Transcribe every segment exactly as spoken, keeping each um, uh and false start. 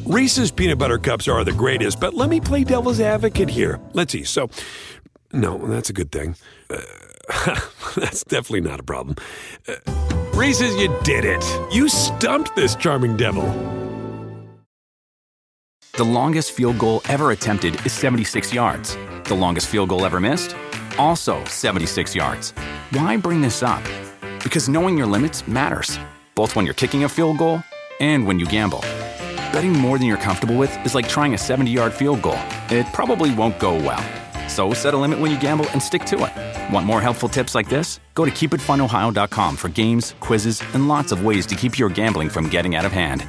Reese's peanut butter cups are the greatest, but let me play devil's advocate here. Let's see. So, no, that's a good thing. Uh, that's definitely not a problem. Uh, Reese's, you did it. You stumped this charming devil. The longest field goal ever attempted is seventy-six yards. The longest field goal ever missed? Also seventy-six yards. Why bring this up? Because knowing your limits matters, both when you're kicking a field goal and when you gamble. Betting more than you're comfortable with is like trying a seventy-yard field goal. It probably won't go well. So set a limit when you gamble and stick to it. Want more helpful tips like this? Go to keep it fun ohio dot com for games, quizzes, and lots of ways to keep your gambling from getting out of hand.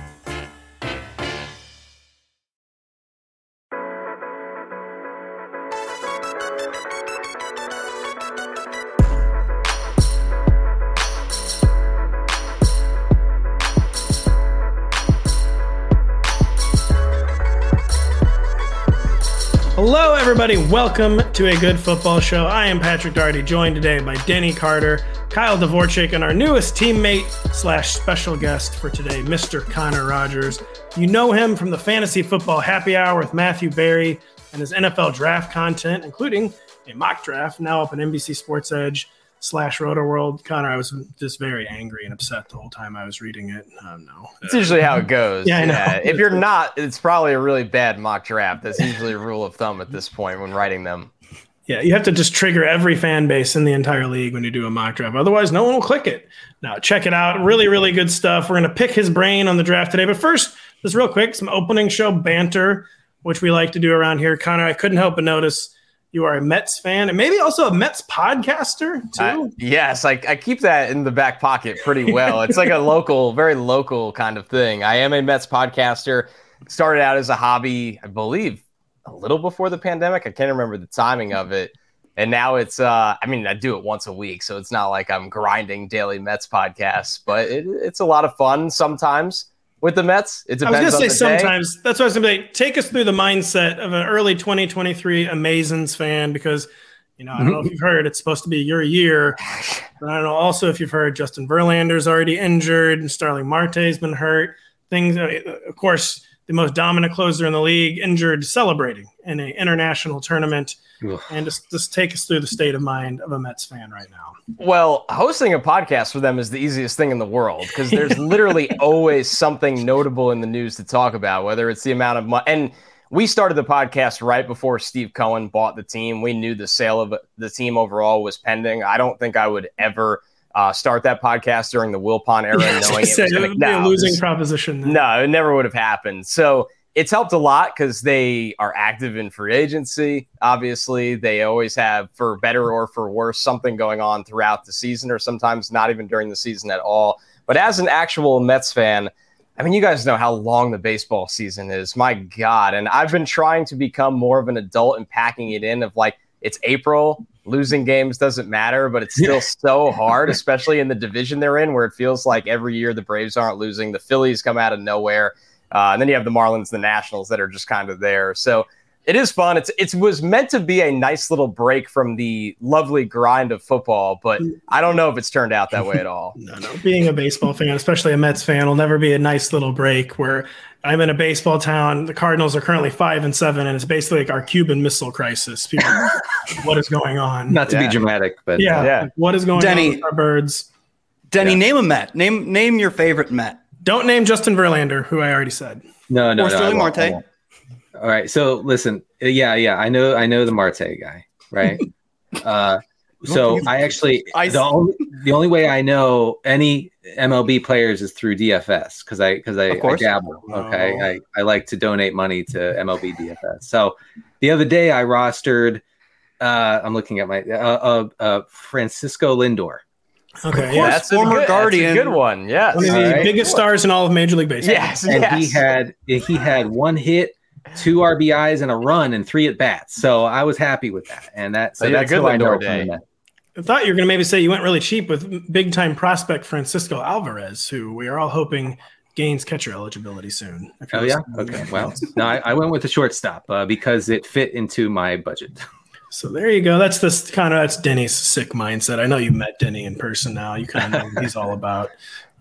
Hello, everybody. Welcome to A Good Football Show. I am Patrick Daugherty, joined today by Denny Carter, Kyle Dvorchak, and our newest teammate slash special guest for today, Mister Connor Rogers. You know him from the Fantasy Football Happy Hour with Matthew Berry and his N F L draft content, including a mock draft now up on N B C Sports Edge slash Roto-World. Connor, I was just very angry and upset the whole time I was reading it. Um, no. It's usually how it goes. Yeah, I know. Yeah. If you're not, it's probably a really bad mock draft. That's usually a rule of thumb at this point when writing them. Yeah, you have to just trigger every fan base in the entire league when you do a mock draft. Otherwise, no one will click it. Now, check it out. Really, really good stuff. We're going to pick his brain on the draft today. But first, just real quick, some opening show banter, which we like to do around here. Connor, I couldn't help but notice you are a Mets fan and maybe also a Mets podcaster, too. Uh, yes, I, I keep that in the back pocket pretty well. It's like a local, very local kind of thing. I am a Mets podcaster. Started out as a hobby, I believe, a little before the pandemic. I can't remember the timing of it. And now it's, uh, I mean, I do it once a week, so it's not like I'm grinding daily Mets podcasts, but it, it's a lot of fun sometimes with the Mets. It depends. I was going to say day. sometimes. That's what I was going to say. Take us through the mindset of an early twenty twenty-three Amazons fan, because, you know, I don't know if you've heard, it's supposed to be your year. But I don't know also if you've heard Justin Verlander's already injured and Starling Marte's been hurt. Things, of course, the most dominant closer in the league, injured, celebrating in an international tournament. Ugh. And just, just take us through the state of mind of a Mets fan right now. Well, hosting a podcast for them is the easiest thing in the world because there's literally always something notable in the news to talk about, whether it's the amount of money. And we started the podcast right before Steve Cohen bought the team. We knew the sale of the team overall was pending. I don't think I would ever uh, start that podcast during the Wilpon era, yeah, knowing it was going to be a losing this, proposition. Then. No, it never would have happened. So it's helped a lot because they are active in free agency. Obviously, they always have, for better or for worse, something going on throughout the season, or sometimes not even during the season at all. But as an actual Mets fan, I mean, you guys know how long the baseball season is. My God. And I've been trying to become more of an adult and packing it in of like, it's April, losing games doesn't matter, but it's still so hard, especially in the division they're in, where it feels like every year the Braves aren't losing. The Phillies come out of nowhere. Uh, and then you have the Marlins, the Nationals that are just kind of there. So it is fun. It's it was meant to be a nice little break from the lovely grind of football, but I don't know if it's turned out that way at all. no, no. Being a baseball fan, especially a Mets fan, will never be a nice little break where I'm in a baseball town. The Cardinals are currently five and seven, and it's basically like our Cuban Missile Crisis. People, what is going on? Not to yeah. be dramatic, but yeah, yeah. Like, what is going Denny, on with our birds? Denny, Yeah. name a Met. Name name your favorite Met. Don't name Justin Verlander, who I already said. No, no, or no. Starling Marte. All right. So listen, yeah, yeah. I know, I know the Marte guy, right? uh, so I actually I the only the only way I know any M L B players is through D F S because I because I, I dabble. Okay, Oh. I, I like to donate money to M L B D F S. So the other day I rostered. Uh, I'm looking at my uh, uh, uh, Francisco Lindor. Okay, course, yeah. That's former a good, Guardian. That's a good one. Yes. One of the All right. biggest stars in all of Major League Baseball. Yes. And yes. he had he had one hit, two R B Is, and a run, and three at bats. So I was happy with that. And that so So you had a that's good who I know Lindor from day. the Mets. I thought you were going to maybe say you went really cheap with big-time prospect Francisco Alvarez, who we are all hoping gains catcher eligibility soon. Oh yeah, okay. Well, no, I, I went with the shortstop uh, because it fit into my budget. So there you go. That's this kind of that's Denny's sick mindset. I know you met Denny in person now. You kind of know what he's all about.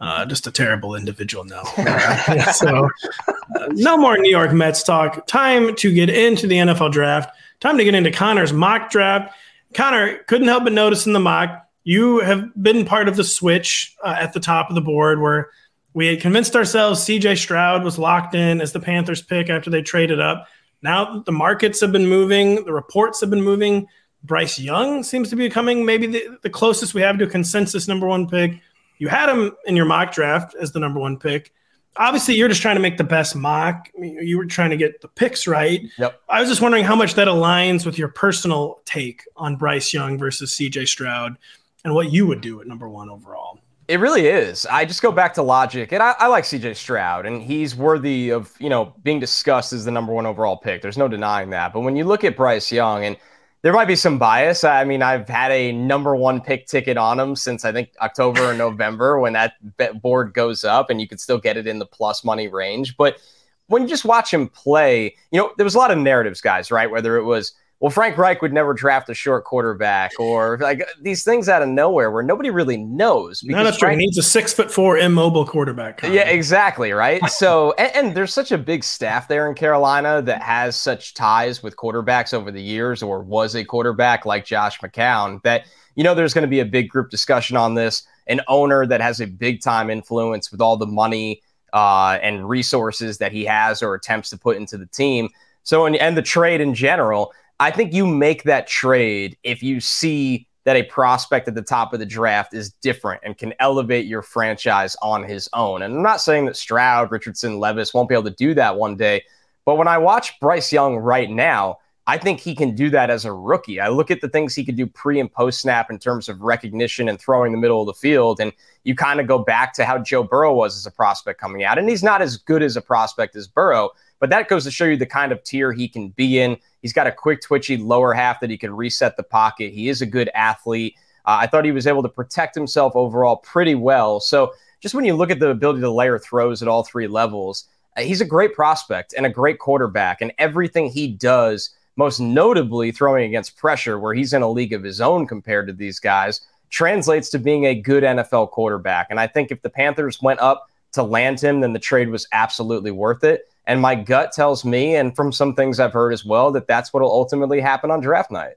Uh, just a terrible individual. No. Uh, so uh, no more New York Mets talk. Time to get into the N F L draft. Time to get into Connor's mock draft. Connor, couldn't help but notice in the mock, you have been part of the switch uh, at the top of the board where we had convinced ourselves C J Stroud was locked in as the Panthers pick after they traded up. Now the markets have been moving. The reports have been moving. Bryce Young seems to be becoming maybe the, the closest we have to a consensus number one pick. You had him in your mock draft as the number one pick. Obviously, you're just trying to make the best mock. You were trying to get the picks right. Yep. I was just wondering how much that aligns with your personal take on Bryce Young versus C J Stroud and what you would do at number one overall. It really is. I just go back to logic, and I, I like C J Stroud, and he's worthy of, you know, being discussed as the number one overall pick. There's no denying that. But when you look at Bryce Young, and there might be some bias. I mean, I've had a number one pick ticket on him since I think October or November when that board goes up, and you can still get it in the plus money range. But when you just watch him play, you know, there was a lot of narratives, guys, right? Whether it was, well, Frank Reich would never draft a short quarterback, or like these things out of nowhere where nobody really knows. No, that's Frank, true. He needs a six foot four immobile quarterback. Kind of. Yeah, exactly. Right. So, and, and there's such a big staff there in Carolina that has such ties with quarterbacks over the years, or was a quarterback like Josh McCown, that, you know, there's going to be a big group discussion on this. An owner that has a big time influence with all the money uh, and resources that he has or attempts to put into the team. So, and, and the trade in general, I think you make that trade if you see that a prospect at the top of the draft is different and can elevate your franchise on his own. And I'm not saying that Stroud, Richardson, Levis won't be able to do that one day, but when I watch Bryce Young right now, I think he can do that as a rookie. I look at the things he could do pre and post snap in terms of recognition and throwing the middle of the field. And you kind of go back to how Joe Burrow was as a prospect coming out. And he's not as good as a prospect as Burrow, but that goes to show you the kind of tier he can be in. He's got a quick, twitchy lower half that he can reset the pocket. He is a good athlete. Uh, I thought he was able to protect himself overall pretty well. So just when you look at the ability to layer throws at all three levels, uh, he's a great prospect and a great quarterback. And everything he does, most notably throwing against pressure, where he's in a league of his own compared to these guys, translates to being a good N F L quarterback. And I think if the Panthers went up to land him, then the trade was absolutely worth it. And my gut tells me, and from some things I've heard as well, that that's what will ultimately happen on draft night.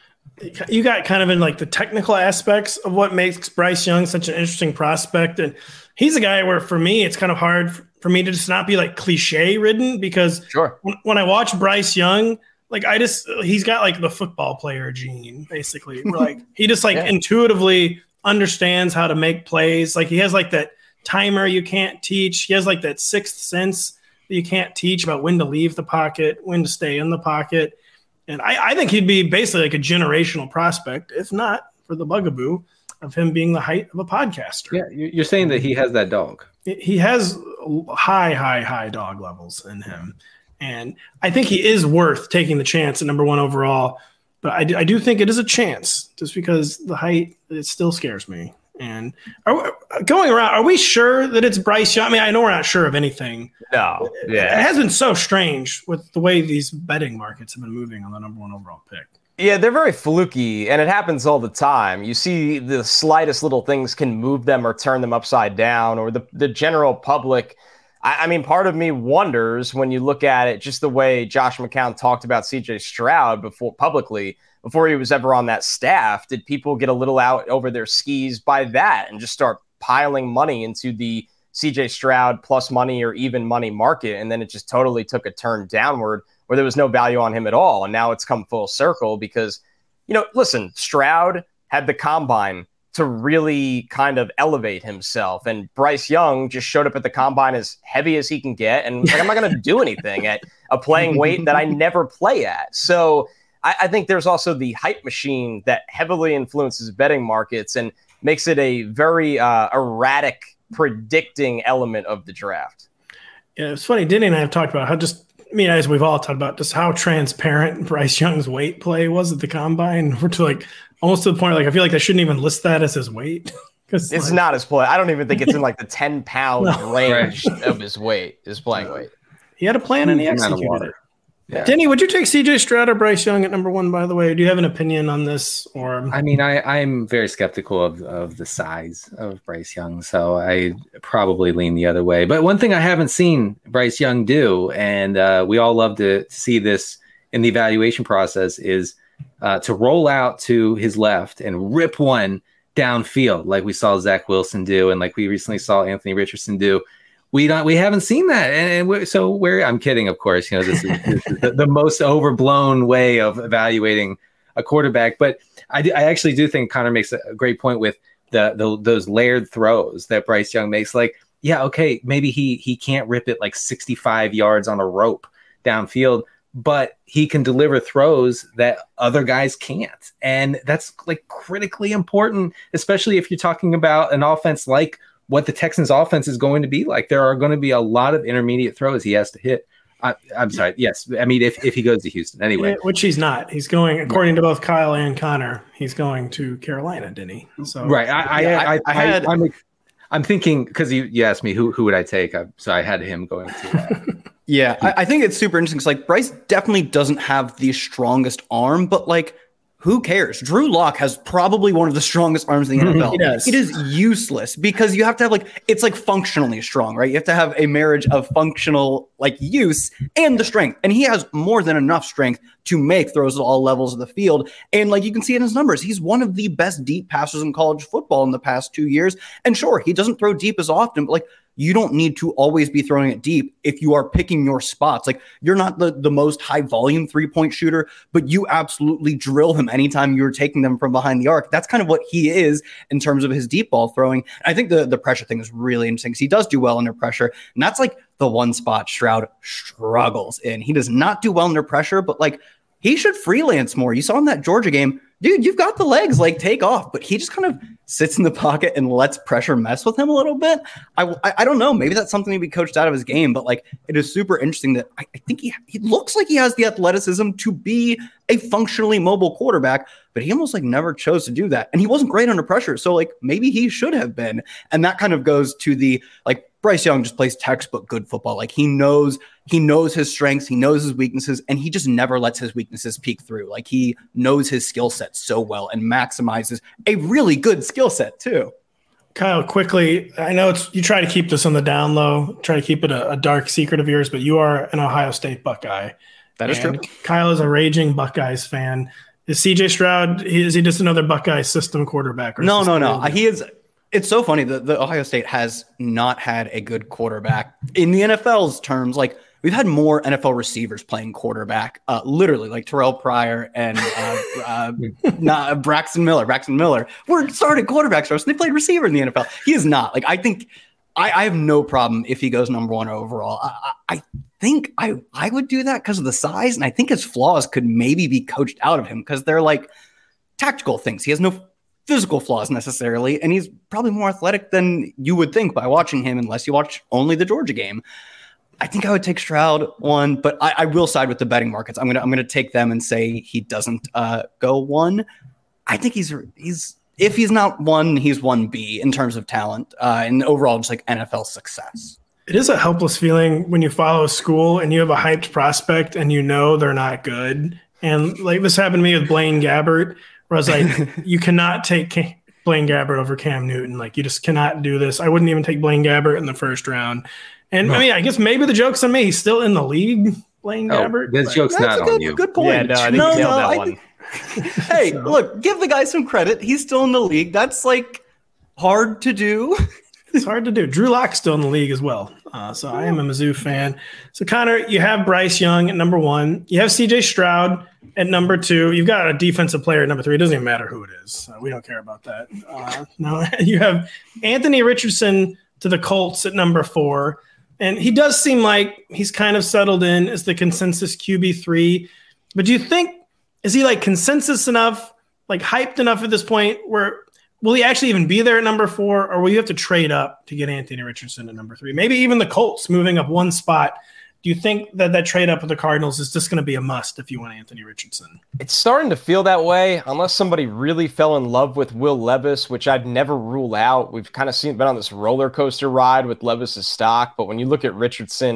You got kind of in like the technical aspects of what makes Bryce Young such an interesting prospect. And he's a guy where, for me, it's kind of hard for me to just not be like cliche ridden, because sure. when, when I watch Bryce Young, like I just, he's got like the football player gene, basically. Like he just like yeah. intuitively understands how to make plays. Like he has like that timer you can't teach. He has like that sixth sense that you can't teach about when to leave the pocket, when to stay in the pocket. And I, I think he'd be basically like a generational prospect, if not for the bugaboo of him being the height of a podcaster. Yeah, you're saying that he has that dog. He has high, high, high dog levels in him. And I think he is worth taking the chance at number one overall. But I do, I do think it is a chance, just because the height, it still scares me. And are we, going around, are we sure that it's Bryce Young? I mean, I know we're not sure of anything. No, yeah. It has been so strange with the way these betting markets have been moving on the number one overall pick. Yeah, they're very fluky, and it happens all the time. You see the slightest little things can move them or turn them upside down, or the, the general public. I, I mean, part of me wonders when you look at it, just the way Josh McCown talked about C J Stroud before publicly, before he was ever on that staff, did people get a little out over their skis by that and just start piling money into the C J Stroud plus money or even money market? And then it just totally took a turn downward where there was no value on him at all. And now it's come full circle because, you know, listen, Stroud had the combine to really kind of elevate himself. And Bryce Young just showed up at the combine as heavy as he can get. And like, I'm not going to do anything at a playing weight that I never play at. So I, I think there's also the hype machine that heavily influences betting markets and makes it a very uh, erratic predicting element of the draft. Yeah, it's funny. Denny and I have talked about how just, I mean, as we've all talked about, just how transparent Bryce Young's weight play was at the combine. We're to like almost to the point, like I feel like they shouldn't even list that as his weight. It's like, not his play. I don't even think it's in like the ten pound No. range of his weight, his playing weight. He had a plan and he executed it. Yeah. Denny, would you take C J Stroud or Bryce Young at number one, by the way? Do you have an opinion on this? Or I mean, I, I'm very skeptical of, of the size of Bryce Young, so I probably lean the other way. But one thing I haven't seen Bryce Young do, and uh, we all love to, to see this in the evaluation process, is uh, to roll out to his left and rip one downfield like we saw Zach Wilson do and like we recently saw Anthony Richardson do. We don't. We haven't seen that, and, and we're, so we're. I'm kidding, of course. You know, this is, this is the, the most overblown way of evaluating a quarterback. But I, do, I actually do think Connor makes a great point with the, the those layered throws that Bryce Young makes. Like, yeah, okay, maybe he he can't rip it like sixty-five yards on a rope downfield, but he can deliver throws that other guys can't, and that's like critically important, especially if you're talking about an offense like what the Texans offense is going to be like. There are going to be a lot of intermediate throws he has to hit. I, I'm sorry. Yes. I mean, if, if he goes to Houston anyway, yeah, which he's not, he's going, according to both Kyle and Connor, he's going to Carolina, didn't he? So, right. I, Yeah, I, I, I- I had- I, I'm, I'm thinking cause you, you asked me who, who would I take? I, so I had him going to that. Yeah, I, I think it's super interesting because like Bryce definitely doesn't have the strongest arm, but like who cares? Drew Lock has probably one of the strongest arms in the N F L. He does. It is useless because you have to have like it's like functionally strong, right? You have to have a marriage of functional like use and the strength. And he has more than enough strength to make throws at all levels of the field. And like you can see in his numbers, he's one of the best deep passers in college football in the past two years. And sure, he doesn't throw deep as often, but like you don't need to always be throwing it deep if you are picking your spots. Like you're not the, the most high volume three point shooter, but you absolutely drill him anytime you're taking them from behind the arc. That's kind of what he is in terms of his deep ball throwing. And I think the, the pressure thing is really interesting because he does do well under pressure. And that's like the one spot Stroud struggles in. He does not do well under pressure, but like he should freelance more. You saw in that Georgia game, dude, you've got the legs, like take off, but he just kind of sits in the pocket and lets pressure mess with him a little bit. I, I, I don't know. Maybe that's something to be coached out of his game, but like it is super interesting that I, I think he, he looks like he has the athleticism to be a functionally mobile quarterback, but he almost like never chose to do that. And he wasn't great under pressure. So like maybe he should have been. And that kind of goes to the like Bryce Young just plays textbook good football. Like he knows, he knows his strengths, he knows his weaknesses, and he just never lets his weaknesses peek through. Like he knows his skill set so well and maximizes a really good skill set too. Kyle, quickly, I know it's you try to keep this on the down low, try to keep it a, a dark secret of yours, but you are an Ohio State Buckeye. That is And true. Kyle is a raging Buckeyes fan. Is C J Stroud, is he just another Buckeye system quarterback? Or is No, this no, no. crazy? He is. It's so funny that the Ohio State has not had a good quarterback in the N F L's terms. Like we've had more N F L receivers playing quarterback, uh, literally like Terrell Pryor and uh, uh, not, Braxton Miller. Braxton Miller were started quarterbacks for us, and they played receiver in the N F L. He is not. Like I think I, I have no problem if he goes number one overall. I, I, I think I I would do that because of the size, and I think his flaws could maybe be coached out of him because they're like tactical things. He has no physical flaws necessarily, and he's probably more athletic than you would think by watching him, unless you watch only the Georgia game. I think I would take Stroud one, but I, I will side with the betting markets. I'm gonna I'm gonna take them and say he doesn't uh, go one. I think he's he's if he's not one, he's one B in terms of talent uh, and overall just like N F L success. It is a helpless feeling when you follow a school and you have a hyped prospect and you know they're not good. And like this happened to me with Blaine Gabbert, where I was like, you cannot take Cam- Blaine Gabbert over Cam Newton. Like you just cannot do this. I wouldn't even take Blaine Gabbert in the first round. And I mean, I guess maybe the joke's on me. He's still in the league, Blaine Oh, Gabbert. this but- joke's That's not a good, on you. good point. Yeah, no, I think No, you nailed no, that I one. think- hey, look, give the guy some credit. He's still in the league. That's like hard to do. It's hard to do. Drew Lock's still in the league as well. Uh, so I am a Mizzou fan. So Connor, you have Bryce Young at number one. You have C J Stroud at number two. You've got a defensive player at number three. It doesn't even matter who it is. Uh, we don't care about that. Uh, no, you have Anthony Richardson to the Colts at number four. And he does seem like he's kind of settled in as the consensus Q B three. But do you think, is he like consensus enough, like hyped enough at this point where will he actually even be there at number four, or will you have to trade up to get Anthony Richardson at number three? Maybe even the Colts moving up one spot. Do you think that that trade up with the Cardinals is just going to be a must if you want Anthony Richardson? It's starting to feel that way, unless somebody really fell in love with Will Levis, which I'd never rule out. We've kind of seen been on this roller coaster ride with Levis's stock, but when you look at Richardson,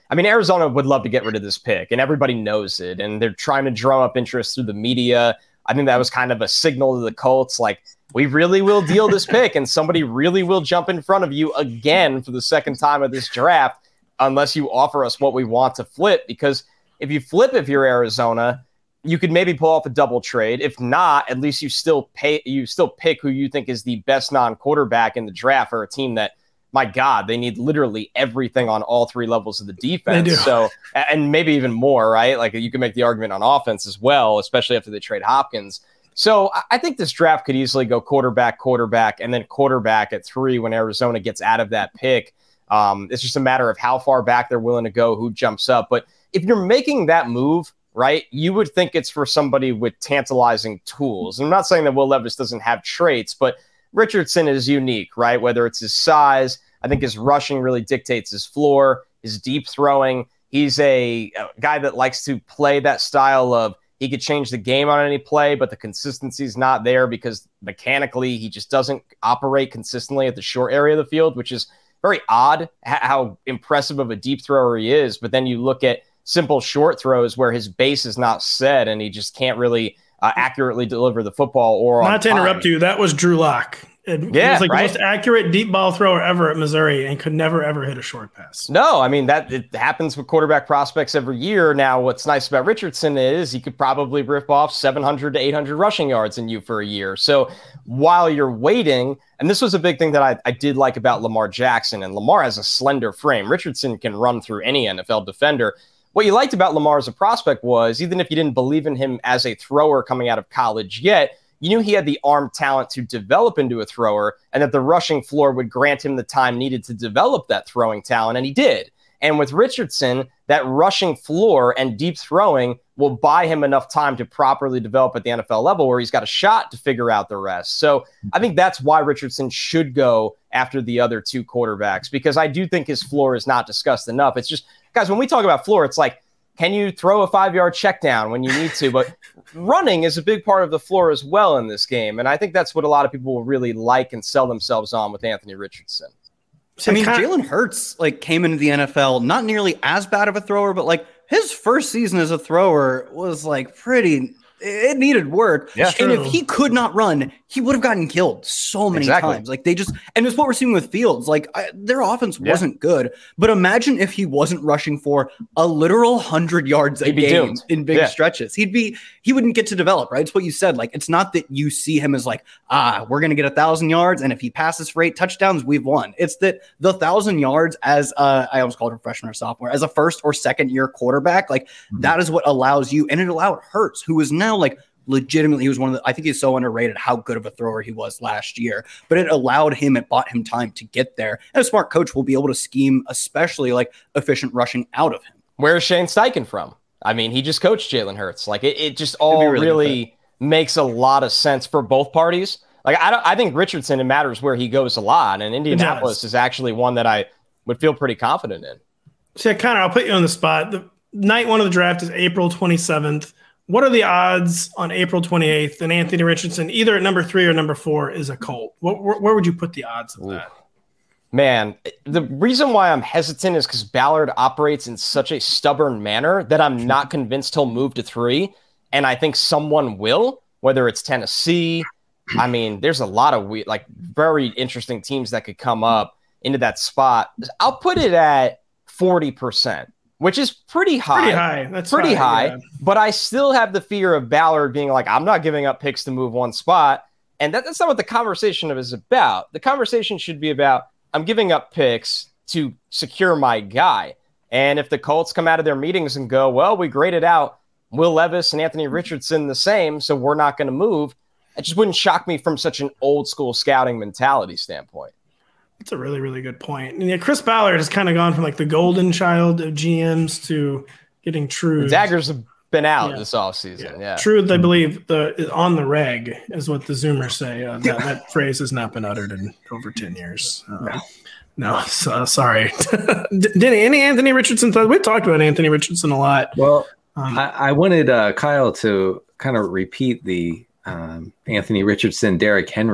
I mean, Arizona would love to get rid of this pick, and everybody knows it, and they're trying to drum up interest through the media. I think that was kind of a signal to the Colts, like, we really will deal this pick, and somebody really will jump in front of you again for the second time of this draft unless you offer us what we want to flip. Because if you flip, if you're Arizona, you could maybe pull off a double trade. If not, at least you still pay, you still pick who you think is the best non-quarterback in the draft for a team that, my God, they need literally everything on all three levels of the defense. So, and maybe even more, right? Like you can make the argument on offense as well, especially after they trade Hopkins. So I think this draft could easily go quarterback, quarterback, and then quarterback at three when Arizona gets out of that pick. Um, it's just a matter of how far back they're willing to go, who jumps up. But if you're making that move, right, you would think it's for somebody with tantalizing tools. I'm not saying that Will Levis doesn't have traits, but Richardson is unique, right? Whether it's his size, I think his rushing really dictates his floor, his deep throwing. He's a, a guy that likes to play that style of he could change the game on any play, but the consistency is not there because mechanically he just doesn't operate consistently at the short area of the field, which is very odd how impressive of a deep thrower he is. But then you look at simple short throws where his base is not set and he just can't really uh, accurately deliver the football. Or not to interrupt time. you, that was Drew Lock. It, yeah, he was like right? the most accurate deep ball thrower ever at Missouri and could never, ever hit a short pass. No, I mean, that it happens with quarterback prospects every year. Now, what's nice about Richardson is he could probably rip off seven hundred to eight hundred rushing yards in you for a year. So while you're waiting, and this was a big thing that I, I did like about Lamar Jackson, and Lamar has a slender frame. Richardson can run through any N F L defender. What you liked about Lamar as a prospect was, even if you didn't believe in him as a thrower coming out of college yet, you knew he had the arm talent to develop into a thrower and that the rushing floor would grant him the time needed to develop that throwing talent, and he did. And with Richardson, that rushing floor and deep throwing will buy him enough time to properly develop at the N F L level where he's got a shot to figure out the rest. So I think that's why Richardson should go after the other two quarterbacks, because I do think his floor is not discussed enough. It's just, guys, when we talk about floor, it's like, can you throw a five-yard check down when you need to? But running is a big part of the floor as well in this game. And I think that's what a lot of people will really like and sell themselves on with Anthony Richardson. I mean, Jalen Hurts like came into the N F L not nearly as bad of a thrower, but like his first season as a thrower was like pretty – it needed work. Yeah, and if he could not run, he would have gotten killed so many exactly. times. Like they just, and it's what we're seeing with Fields. Like I, their offense yeah. wasn't good, but imagine if he wasn't rushing for a literal hundred yards a He'd game doomed. in big yeah. stretches. He'd be, he wouldn't get to develop, right? It's what you said. Like, it's not that you see him as like, ah, we're going to get a thousand yards. And if he passes for eight touchdowns, we've won. It's that the thousand yards as uh, I almost called him freshman or sophomore, as a first or second year quarterback, like mm-hmm. that is what allows you. And it allowed Hurts, who is now like, legitimately, he was one of the, I think he's so underrated how good of a thrower he was last year, but it allowed him, it bought him time to get there. And a smart coach will be able to scheme, especially like efficient rushing out of him. Where's Shane Steichen from? I mean, he just coached Jalen Hurts. Like it, it just all really, really makes a lot of sense for both parties. Like I don't, I think Richardson, it matters where he goes a lot. And Indianapolis is actually one that I would feel pretty confident in. So Connor, I'll put you on the spot. The night one of the draft is April twenty-seventh. What are the odds on April twenty-eighth and Anthony Richardson, either at number three or number four, is a Colt? What, where, where would you put the odds of that? Man, the reason why I'm hesitant is because Ballard operates in such a stubborn manner that I'm not convinced he'll move to three. And I think someone will, whether it's Tennessee. I mean, there's a lot of we like very interesting teams that could come up into that spot. I'll put it at forty percent. Which is pretty high. Pretty high. That's pretty high. high. But I still have the fear of Ballard being like, I'm not giving up picks to move one spot. And that, that's not what the conversation is about. The conversation should be about, I'm giving up picks to secure my guy. And if the Colts come out of their meetings and go, well, we graded out Will Levis and Anthony Richardson the same, so we're not going to move, it just wouldn't shock me from such an old school scouting mentality standpoint. That's a really, really good point. And yeah, Chris Ballard has kind of gone from like the golden child of G Ms to getting true. Daggers have been out yeah. this offseason. Yeah. yeah. Truth, I believe, the is on the reg is what the Zoomers say. Uh, that, that phrase has not been uttered in over ten years. Uh, no. No, so, sorry. Did any Anthony Richardson thought? We talked about Anthony Richardson a lot. Well, um, I, I wanted uh, Kyle to kind of repeat the um, Anthony Richardson, Derrick Henry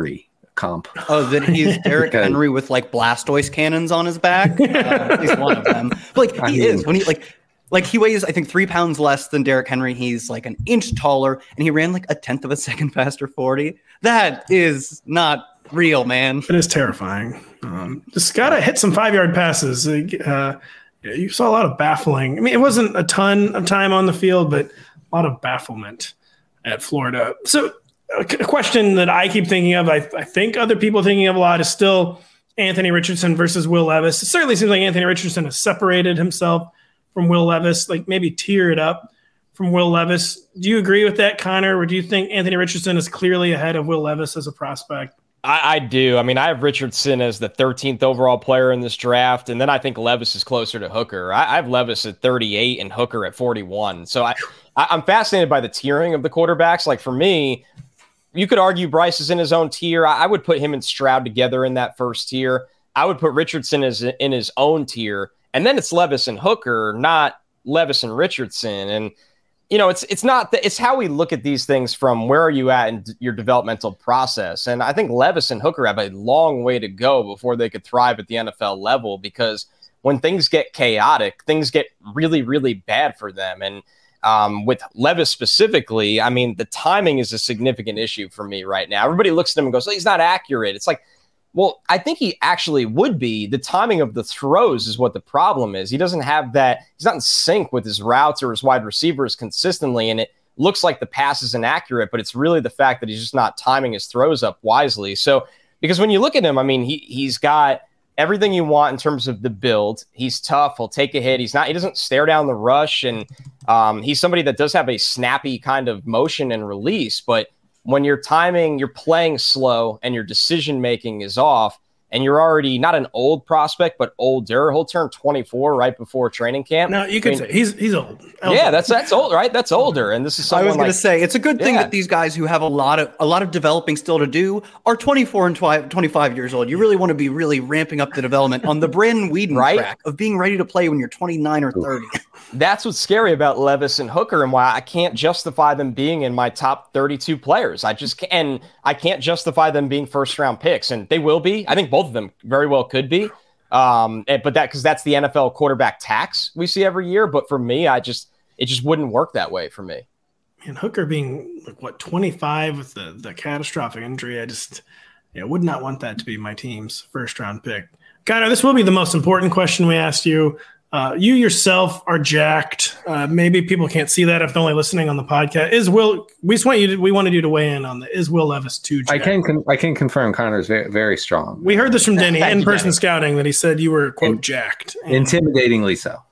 comp. Oh, that he's Derrick Henry with like Blastoise cannons on his back. Uh, at least one of them. But like he I mean, is when he like like he weighs I think three pounds less than Derrick Henry. He's like an inch taller, and he ran like a tenth of a second faster forty. That is not real, man. It is terrifying. Um, just gotta hit some five yard passes. Uh, you saw a lot of baffling. I mean, it wasn't a ton of time on the field, but a lot of bafflement at Florida. So a question that I keep thinking of, I, I think other people are thinking of a lot, is still Anthony Richardson versus Will Levis. It certainly seems like Anthony Richardson has separated himself from Will Levis, like maybe tiered up from Will Levis. Do you agree with that, Connor, or do you think Anthony Richardson is clearly ahead of Will Levis as a prospect? I, I do. I mean, I have Richardson as the thirteenth overall player in this draft, and then I think Levis is closer to Hooker. I, I have Levis at thirty-eight and Hooker at forty-one. So I, I, I'm fascinated by the tiering of the quarterbacks. Like for me, you could argue Bryce is in his own tier. I, I would put him and Stroud together in that first tier. I would put Richardson as in his own tier, and then it's Levis and Hooker, not Levis and Richardson. And you know, it's it's not that it's how we look at these things from where are you at in your developmental process. And I think Levis and Hooker have a long way to go before they could thrive at the N F L level, because when things get chaotic, things get really, really bad for them. And um, with Levis specifically, I mean, the timing is a significant issue for me right now. Everybody looks at him and goes, oh, he's not accurate. It's like, well, I think he actually would be. The timing of the throws is what the problem is. He doesn't have that. He's not in sync with his routes or his wide receivers consistently. And it looks like the pass is inaccurate, but it's really the fact that he's just not timing his throws up wisely. So, because when you look at him, I mean, he, he's got everything you want in terms of the build. He's tough. He'll take a hit. He's not, he doesn't stare down the rush. And um, he's somebody that does have a snappy kind of motion and release, but when you're timing, you're playing slow and your decision-making is off, and you're already not an old prospect, but older. He'll turn twenty-four right before training camp. No, you could I mean, say he's he's old. Elder. Yeah, that's that's old, right? That's older. And this is someone I was going like, to say, it's a good thing yeah. that these guys who have a lot of a lot of developing still to do are twenty-four and twenty-five years old. You really want to be really ramping up the development on the Brandon Weeden right? track of being ready to play when you're twenty-nine or thirty. That's what's scary about Levis and Hooker, and why I can't justify them being in my top thirty-two players. I just can't, and I can't justify them being first round picks, and they will be. I think both of them very well could be. Um, and, but that, because that's the N F L quarterback tax we see every year. But for me, I just, it just wouldn't work that way for me. And Hooker being like what, twenty-five with the, the catastrophic injury, I just, yeah, would not want that to be my team's first round pick. Connor, this will be the most important question we asked you. Uh, you yourself are jacked. Uh, maybe people can't see that if they're only listening on the podcast. Is Will? We just want you to. We wanted you to weigh in on the. Is Will Levis too jacked? I can. Con- I can confirm Connor's very, very strong. We heard this from Denny in person scouting that he said you were quote in, jacked. And, intimidatingly so.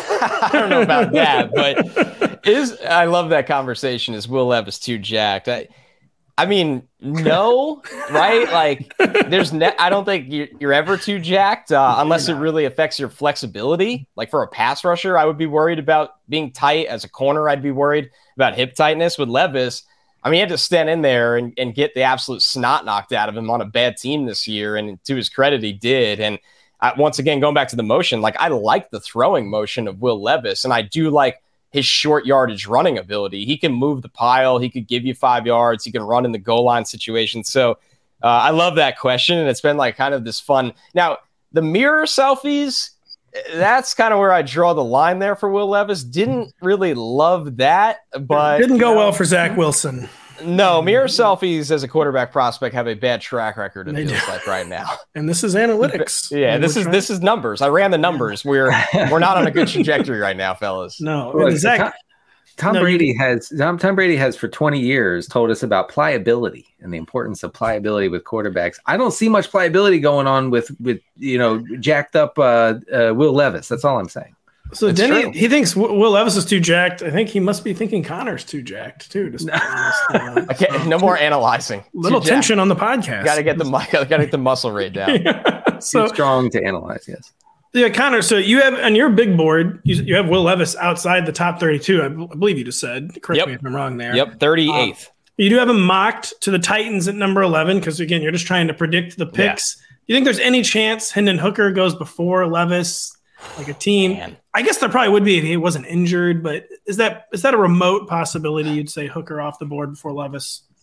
I don't know about that, but is I love that conversation. Is Will Levis too jacked? I, I mean, no, right? Like, there's ne- I don't think you're, you're ever too jacked uh, unless it really affects your flexibility. Like for a pass rusher, I would be worried about being tight. As a corner, I'd be worried about hip tightness. With Levis, I mean, he had to stand in there and, and get the absolute snot knocked out of him on a bad team this year. And to his credit, he did. And I, once again, going back to the motion, like I like the throwing motion of Will Levis, and I do like his short yardage running ability. He can move the pile. He could give you five yards. He can run in the goal line situation. So uh, I love that question. And it's been like kind of this fun. Now, the mirror selfies, that's kind of where I draw the line there for Will Levis. Didn't really love that, but didn't go you know, well for Zach Wilson. No, mirror selfies as a quarterback prospect have a bad track record, it They feels do. like right now. And this is analytics. Yeah, And this we're is trying- this is numbers. I ran the numbers. We're we're not on a good trajectory right now, fellas. No, Look, and Zach. Tom, Tom no, Brady you- has Tom, Tom Brady has for twenty years told us about pliability and the importance of pliability with quarterbacks. I don't see much pliability going on with with you know jacked up uh, uh, Will Levis. That's all I'm saying. So It's Denny, true. he thinks W- Will Levis is too jacked. I think he must be thinking Connor's too jacked too. Just uh, Okay, no more analyzing. little Too jacked. tension on the podcast. Got to get the mu- got to get the muscle rate down. Yeah. So Too strong to analyze. Yes. yeah, Connor. So you have on your big board, you, you have Will Levis outside the top thirty-two. I, b- I believe you just said. Correct Yep. me if I'm wrong there. Yep, thirty-eighth. You do have him mocked to the Titans at number eleven because again, you're just trying to predict the picks. You think there's any chance Hendon Hooker goes before Levis, like a team? Man. I guess there probably would be if he wasn't injured, but is that is that a remote possibility? You'd say Hooker off the board before Levis?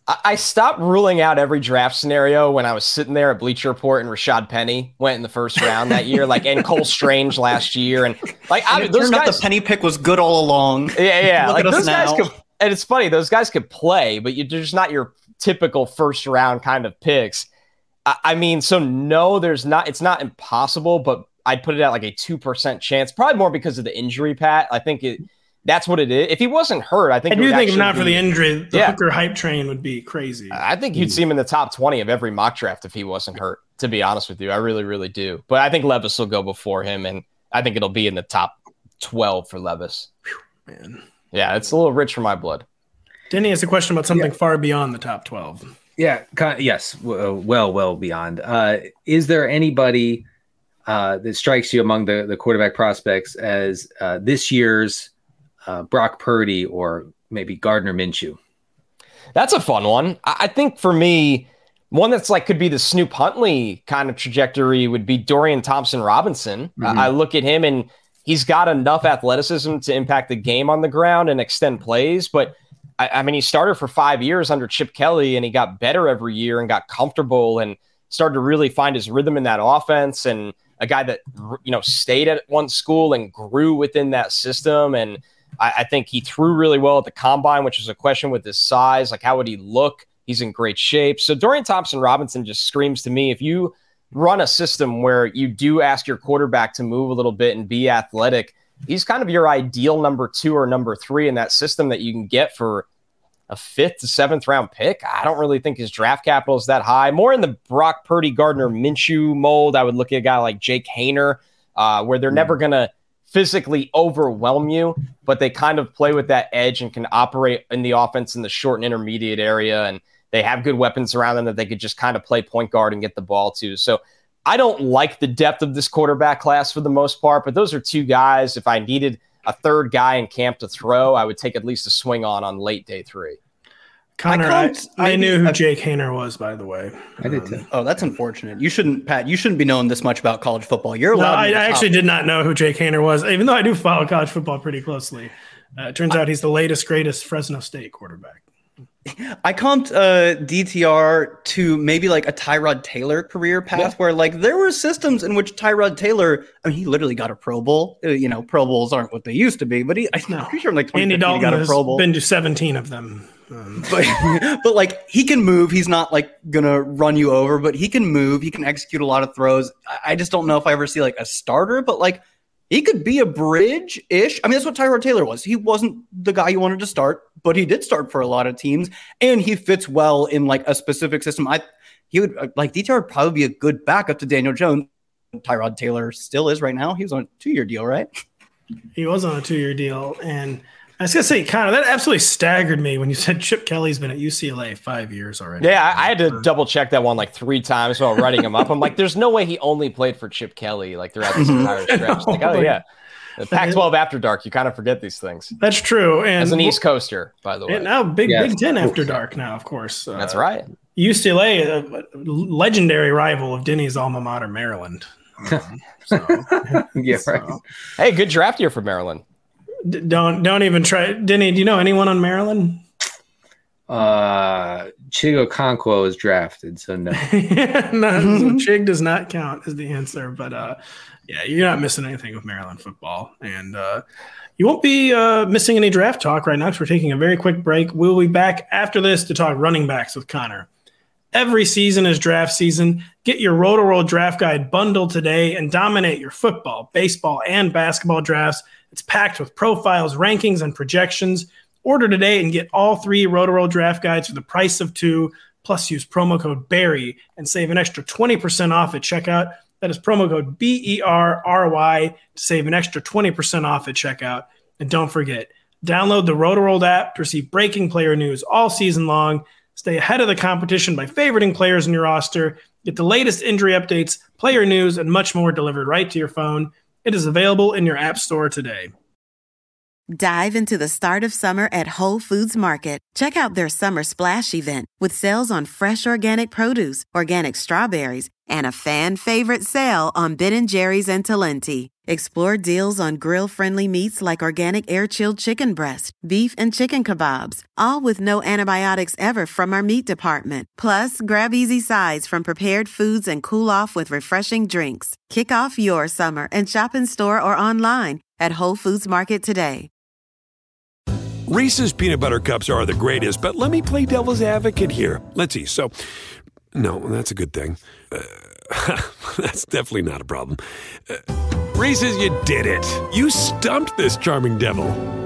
I stopped ruling out every draft scenario when I was sitting there at Bleacher Report and Rashad Penny went in the first round that year, like, and Cole Strange last year. And like, and I, it those turned guys, out the Penny pick was good all along. Yeah, yeah. Look like at us those guys now. could, and it's funny, those guys could play, but you're just not your typical first round kind of picks. I, I mean, so no, there's not, it's not impossible, but I'd put it at like a two percent chance, probably more because of the injury, Pat. I think it, That's what it is. If he wasn't hurt, I think. I do think if not be, for the injury, the yeah. Hooker hype train would be crazy. I think you'd see him in the top twenty of every mock draft if he wasn't hurt, to be honest with you. I really, really do. But I think Levis will go before him, and I think it'll be in the top twelve for Levis. Whew, man. Yeah, it's a little rich for my blood. Denny has a question about something yeah. far beyond the top twelve. Yeah, yes, well, well beyond. Uh, is there anybody uh, that strikes you among the, the quarterback prospects as uh, this year's Uh, Brock Purdy or maybe Gardner Minshew? That's a fun one. I, I think for me, one that's like could be the Snoop Huntley kind of trajectory would be Dorian Thompson-Robinson. Mm-hmm. I, I look at him and he's got enough athleticism to impact the game on the ground and extend plays. But I, I mean, he started for five years under Chip Kelly and he got better every year and got comfortable and started to really find his rhythm in that offense. And a guy that, you know, stayed at one school and grew within that system. And I, I think he threw really well at the combine, which was a question with his size. Like, how would he look? He's in great shape. So Dorian Thompson-Robinson just screams to me, if you run a system where you do ask your quarterback to move a little bit and be athletic, he's kind of your ideal number two or number three in that system that you can get for a fifth to seventh round pick. I don't really think his draft capital is that high. More in the Brock Purdy, Gardner Minshew mold. I would look at a guy like Jake Haener, uh, where they're mm. never going to physically overwhelm you, but they kind of play with that edge and can operate in the offense in the short and intermediate area. And they have good weapons around them that they could just kind of play point guard and get the ball to. So I don't like the depth of this quarterback class for the most part, but those are two guys. If I needed a third guy in camp to throw, I would take at least a swing on on late day three. Connor, I, I, I knew who Jake Haener was, by the way. I did too. Oh, that's unfortunate. You shouldn't, Pat. You shouldn't be knowing this much about college football. You're allowed. No, I, I actually did not know who Jake Haener was, even though I do follow college football pretty closely. Uh, it turns out he's the latest, greatest Fresno State quarterback. I comped uh, D T R to maybe like a Tyrod Taylor career path, yeah. where like there were systems in which Tyrod Taylor, I mean, he literally got a Pro Bowl. Uh, you know, Pro Bowls aren't what they used to be, but he, I'm no. pretty sure like Andy Dalton got a has Pro Bowl. Been to seventeen of them. Um, but but like he can move. He's not like gonna run you over, but he can move. He can execute a lot of throws. I, I just don't know if I ever see like a starter, but like he could be a bridge-ish. I mean, that's what Tyrod Taylor was. He wasn't the guy you wanted to start, but he did start for a lot of teams, and he fits well in like a specific system. I he would like D T R would probably be a good backup to Daniel Jones. Tyrod Taylor still is right now. He was on a two-year deal, right? He was on a two-year deal, and I was gonna say, Connor, that absolutely staggered me when you said Chip Kelly's been at U C L A five years already. Yeah, I, I had to double check that one like three times while writing him up. I'm like, there's no way he only played for Chip Kelly like throughout this entire stretch. Like, oh yeah, the Pac twelve After Dark. You kind of forget these things. That's true. And as an East Coaster, by the way. And now Big yes. Big Ten After Dark now, of course. Uh, That's right. U C L A, a legendary rival of Denny's alma mater, Maryland. Um, so, yeah, so. right. Hey, good draft year for Maryland. D- don't don't even try. Denny, do you know anyone on Maryland? Uh, Chigo Okonkwo is drafted, so no. yeah, no, so Chig does not count as the answer, but uh, yeah, you're not missing anything with Maryland football, and uh, you won't be uh, missing any draft talk right now because we're taking a very quick break. We'll be back after this to talk running backs with Connor. Every season is draft season. Get your Roto-World Draft Guide bundle today and dominate your football, baseball, and basketball drafts. It's packed with profiles, rankings, and projections. Order today and get all three Roto-World Draft Guides for the price of two. Plus, use promo code BERRY and save an extra twenty percent off at checkout. That is promo code B E R R Y to save an extra twenty percent off at checkout. And don't forget, download the Roto-World app to receive breaking player news all season long. Stay ahead of the competition by favoriting players in your roster. Get the latest injury updates, player news, and much more delivered right to your phone. It is available in your app store today. Dive into the start of summer at Whole Foods Market. Check out their Summer Splash event with sales on fresh organic produce, organic strawberries, and a fan-favorite sale on Ben and Jerry's and Talenti. Explore deals on grill-friendly meats like organic air-chilled chicken breast, beef and chicken kebabs, all with no antibiotics ever from our meat department. Plus, grab easy sides from prepared foods and cool off with refreshing drinks. Kick off your summer and shop in store or online at Whole Foods Market today. Reese's peanut butter cups are the greatest, but let me play devil's advocate here. Let's see. So, no, that's a good thing. Uh, that's definitely not a problem. Uh, Reese's, you did it. You stumped this charming devil.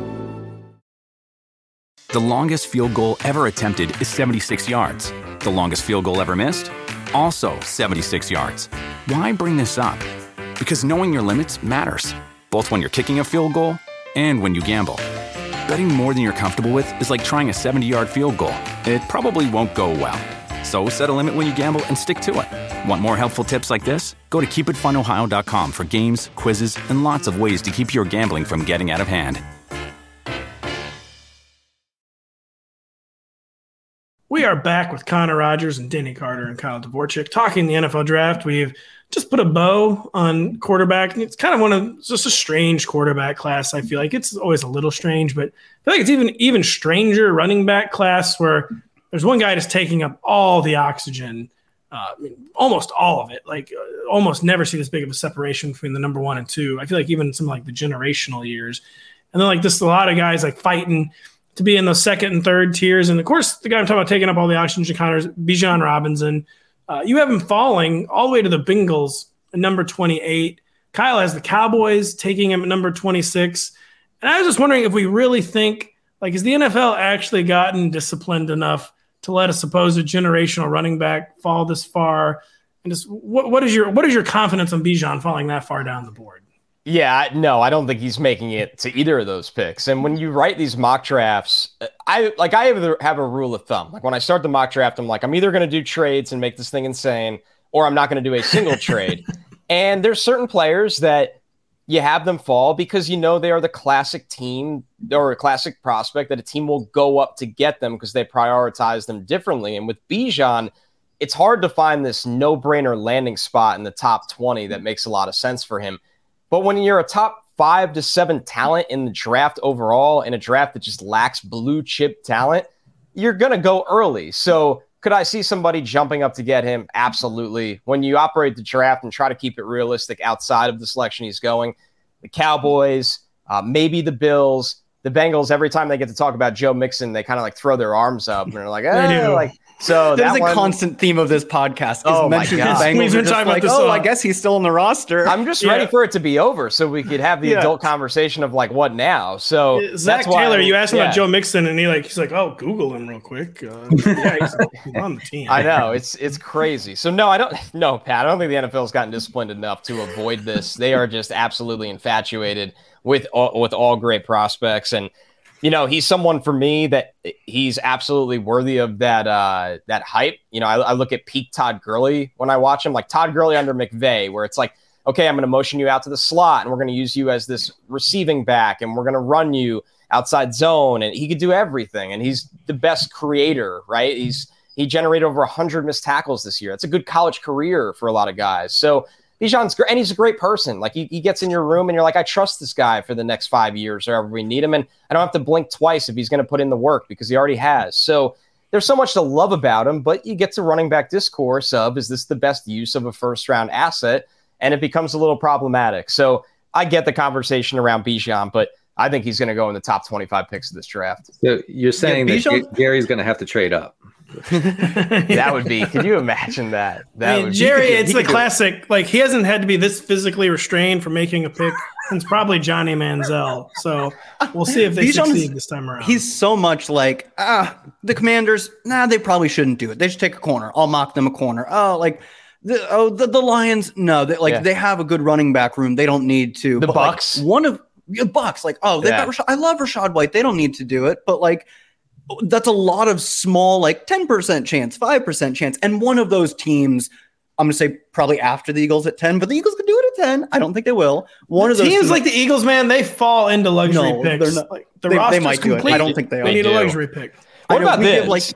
The longest field goal ever attempted is seventy-six yards. The longest field goal ever missed? Also seventy-six yards. Why bring this up? Because knowing your limits matters, both when you're kicking a field goal and when you gamble. Betting more than you're comfortable with is like trying a seventy-yard field goal. It probably won't go well. So set a limit when you gamble and stick to it. Want more helpful tips like this? Go to keep it fun ohio dot com for games, quizzes, and lots of ways to keep your gambling from getting out of hand. We are back with Connor Rogers and Denny Carter and Kyle Dvorchak talking the N F L draft. We've just put a bow on quarterback. It's kind of one of it's just a strange quarterback class. I feel like it's always a little strange, but I feel like it's even even stranger running back class where there's one guy just taking up all the oxygen, uh, I mean, almost all of it. Like uh, almost never see this big of a separation between the number one and two. I feel like even some like the generational years, and then like this a lot of guys like fighting to be in the second and third tiers. And of course, the guy I'm talking about taking up all the oxygen, Connor, is Bijan Robinson. Uh, you have him falling all the way to the Bengals at number twenty-eight. Kyle has the Cowboys taking him at number twenty-six. And I was just wondering if we really think, like, has the N F L actually gotten disciplined enough to let a supposed generational running back fall this far? And just what, what is your what is your confidence on Bijan falling that far down the board? Yeah, no, I don't think he's making it to either of those picks. And when you write these mock drafts, I like I have a, have a rule of thumb. Like when I start the mock draft, I'm like, I'm either going to do trades and make this thing insane, or I'm not going to do a single trade. And there's certain players that you have them fall because you know they are the classic team or a classic prospect that a team will go up to get them because they prioritize them differently. And with Bijan, it's hard to find this no-brainer landing spot in the top twenty that makes a lot of sense for him. But when you're a top five to seven talent in the draft overall, in a draft that just lacks blue chip talent, you're going to go early. So could I see somebody jumping up to get him? Absolutely. When you operate the draft and try to keep it realistic outside of the selection he's going, the Cowboys, uh, maybe the Bills, the Bengals, every time they get to talk about Joe Mixon, they kind of like throw their arms up and they're like, eh, like, so there's that a one, constant theme of this podcast. Is oh mentioning the Bengals. We've been just talking like, about this oh, a lot. I guess he's still on the roster. I'm just Yeah. ready for it to be over so we could have the Yeah. adult conversation of like, what now? So Zach that's why Taylor, I- you asked him yeah. about Joe Mixon, and he like he's like, oh, Google him real quick. Uh, yeah, he's, he's on the team. I know it's it's crazy. So no, I don't. No, Pat, I don't think the N F L has gotten disciplined enough to avoid this. They are just absolutely infatuated with all, with all great prospects, and you know he's someone for me that he's absolutely worthy of that uh, that hype. You know, I, I look at peak Todd Gurley when I watch him, like Todd Gurley under McVay, where it's like, okay, I'm going to motion you out to the slot, and we're going to use you as this receiving back, and we're going to run you outside zone, and he could do everything, and he's the best creator, right? He's he generated over one hundred missed tackles this year. That's a good college career for a lot of guys. So Bijan's great, and he's a great person. Like he, he gets in your room, and you're like, I trust this guy for the next five years or however we need him, and I don't have to blink twice if he's going to put in the work because he already has. So there's so much to love about him, but you get to running back discourse of, is this the best use of a first-round asset? And it becomes a little problematic. So I get the conversation around Bijan, but I think he's going to go in the top twenty-five picks of this draft. So you're saying Yeah, that Bijan- Ga- Gary's going to have to trade up. That would be, could you imagine that? That I mean, would Jerry, be, it's the classic. Like he hasn't had to be this physically restrained from making a pick since probably Johnny Manziel. So we'll see if they Bijan's- succeed this time around. He's so much like, ah, the Commanders, nah, they probably shouldn't do it. They should take a corner. I'll mock them a corner. Oh, like, the, oh, the, the Lions, no, they, like Yeah. they have a good running back room. They don't need to. The But, like, Bucks? one of the Bucks, like, oh, they've Yeah. got Rashad. I love Rashad White. They don't need to do it. But like, that's a lot of small, like ten percent chance, five percent chance. And one of those teams, I'm going to say probably after the Eagles at ten, but the Eagles could do it at ten. I don't think they will. One of those teams like the Eagles, man, they fall into luxury No, picks. they're not- Like, the they- they roster's might do it. I complete. don't think they They are. need They a do. luxury pick. What I know about we this? give, like,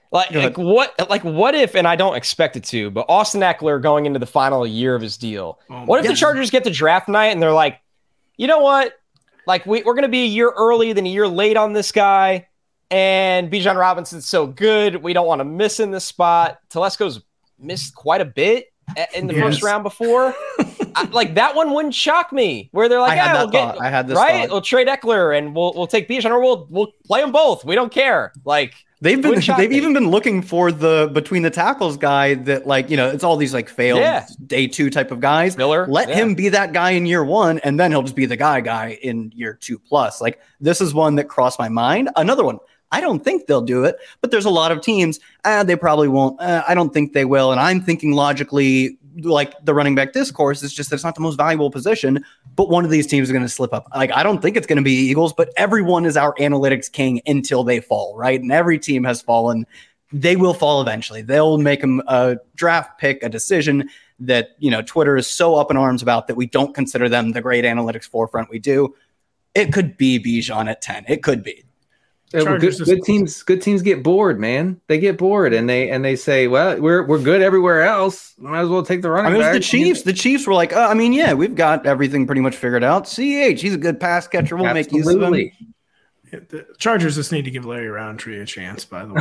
Like, like what? Like what if? And I don't expect it to, but Austin Eckler going into the final year of his deal. Oh what if God. the Chargers get to draft night and they're like, you know what? Like we, we're going to be a year early than a year late on this guy, and Bijan Robinson's so good, we don't want to miss in this spot. Telesco's missed quite a bit in the yes. first round before. I, like that one wouldn't shock me. Where they're like, I had yeah, that we'll get thought. I had this right. thought. We'll trade Eckler and we'll we'll take Bijan, or we'll we'll play them both. We don't care. Like they've been they've me. even been looking for the between the tackles guy that like you know it's all these like failed yeah. day two type of guys. Miller, let yeah. him be that guy in year one, and then he'll just be the guy guy in year two plus. Like this is one that crossed my mind. Another one. I don't think they'll do it, but there's a lot of teams. Uh, they probably won't. Uh, I don't think they will. And I'm thinking logically, like the running back discourse is just that it's not the most valuable position, but one of these teams is going to slip up. Like, I don't think it's going to be Eagles, but everyone is our analytics king until they fall, right? And every team has fallen. They will fall eventually. They'll make them a draft pick, a decision that, you know, Twitter is so up in arms about that we don't consider them the great analytics forefront we do. It could be Bijan at ten. It could be. Yeah, well, good, good teams, good teams get bored, man. They get bored, and they and they say, "Well, we're we're good everywhere else. Might as well take the running I mean, back." It was the Chiefs. The Chiefs were like, uh, "I mean, yeah, we've got everything pretty much figured out. C H, he's a good pass catcher. We'll Absolutely. make use of him." Yeah, the Chargers just need to give Larry Roundtree a chance. By the way,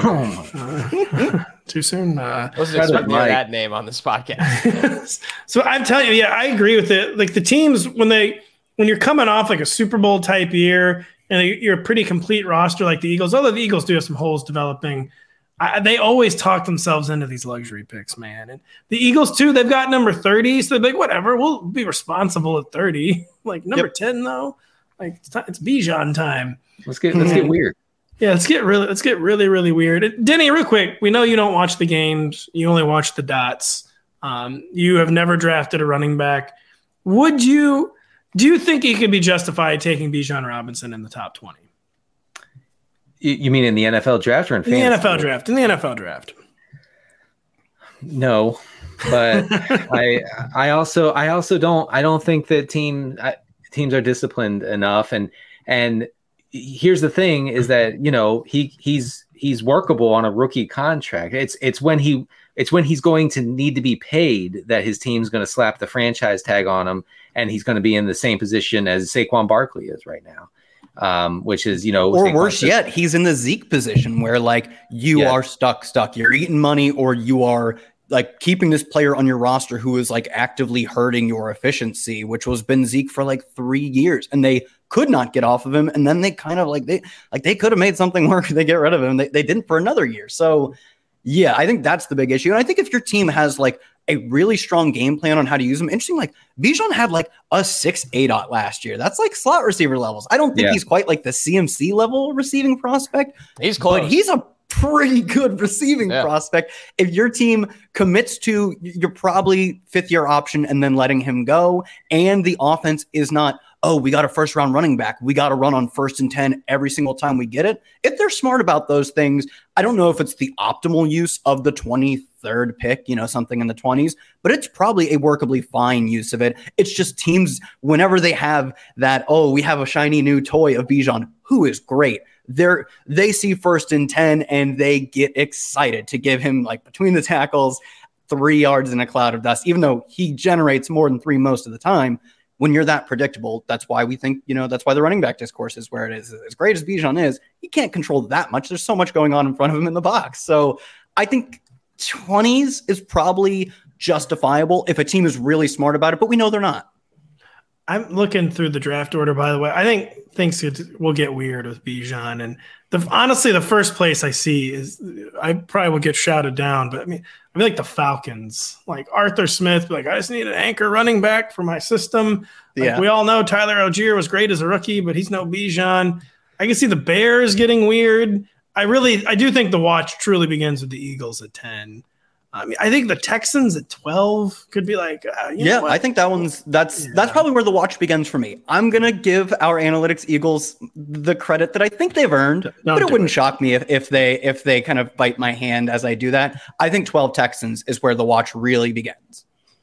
oh uh, too soon. Uh, I wasn't expecting that name on this podcast. So I'm telling you, yeah, I agree with it. Like the teams when they when you're coming off like a Super Bowl type year. And you're a pretty complete roster like the Eagles, although the Eagles do have some holes developing. I, they always talk themselves into these luxury picks, man. And the Eagles, too, they've got number thirty. So they're like, whatever, we'll be responsible at thirty. Like number yep. ten, though, like it's, t- it's Bijan time. Let's get let's get weird. Yeah, let's get really let's get really, really weird. Denny, real quick, we know you don't watch the games. You only watch the dots. Um, you have never drafted a running back. Would you – Do you think he could be justified taking Bijan Robinson in the top twenty? You mean in the N F L draft or in fantasy? In the N F L draft. In the N F L draft. No, but I I also I also don't I don't think that team I, teams are disciplined enough. And and here's the thing: is that you know he he's he's workable on a rookie contract. It's it's when he it's when he's going to need to be paid that his team's going to slap the franchise tag on him. And he's going to be in the same position as Saquon Barkley is right now, um, which is, you know, or Saquon worse yet, he's in the Zeke position where like you yeah. are stuck, stuck. You're eating money, or you are like keeping this player on your roster who is like actively hurting your efficiency, which was been Zeke for like three years, and they could not get off of him. And then they kind of like they like they could have made something work. They get rid of him. They they didn't for another year. So yeah, I think that's the big issue. And I think if your team has like a really strong game plan on how to use them. Interesting, like Bijan had like a six A dot last year. That's like slot receiver levels. I don't think yeah. he's quite like the C M C level receiving prospect. He's close. But he's a pretty good receiving yeah. prospect. If your team commits to your probably fifth year option and then letting him go, and the offense is not, oh, we got a first round running back, we got to run on first and ten every single time we get it. If they're smart about those things, I don't know if it's the optimal use of the twenty-third pick, you know, something in the twenties, but it's probably a workably fine use of it. It's just teams, whenever they have that, oh, we have a shiny new toy of Bijan, who is great. They're, they see first and ten and they get excited to give him like between the tackles, three yards in a cloud of dust, even though he generates more than three most of the time. When you're that predictable, that's why we think, you know, that's why the running back discourse is where it is. As great as Bijan is, he can't control that much. There's so much going on in front of him in the box. So I think twenties is probably justifiable if a team is really smart about it, but we know they're not. I'm looking through the draft order, by the way. I think things will get weird with Bijan. And the, honestly, the first place I see is I probably will get shouted down, but I mean, I mean, like the Falcons, like Arthur Smith, like I just need an anchor running back for my system. Like, yeah. We all know Tyler Algier was great as a rookie, but he's no Bijan. I can see the Bears getting weird. I really, I do think the watch truly begins with the Eagles at ten. I mean, I think the Texans at twelve could be like, uh, you yeah, know what? I think that one's that's yeah. that's probably where the watch begins for me. I'm gonna give our analytics Eagles the credit that I think they've earned, Don't but it wouldn't it. shock me if, if they if they kind of bite my hand as I do that. I think twelve Texans is where the watch really begins.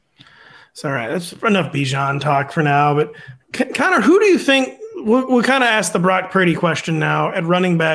It's all right. That's enough Bijan talk for now. But Connor, who do you think? We'll, we'll kind of ask the Brock Purdy question now at running back.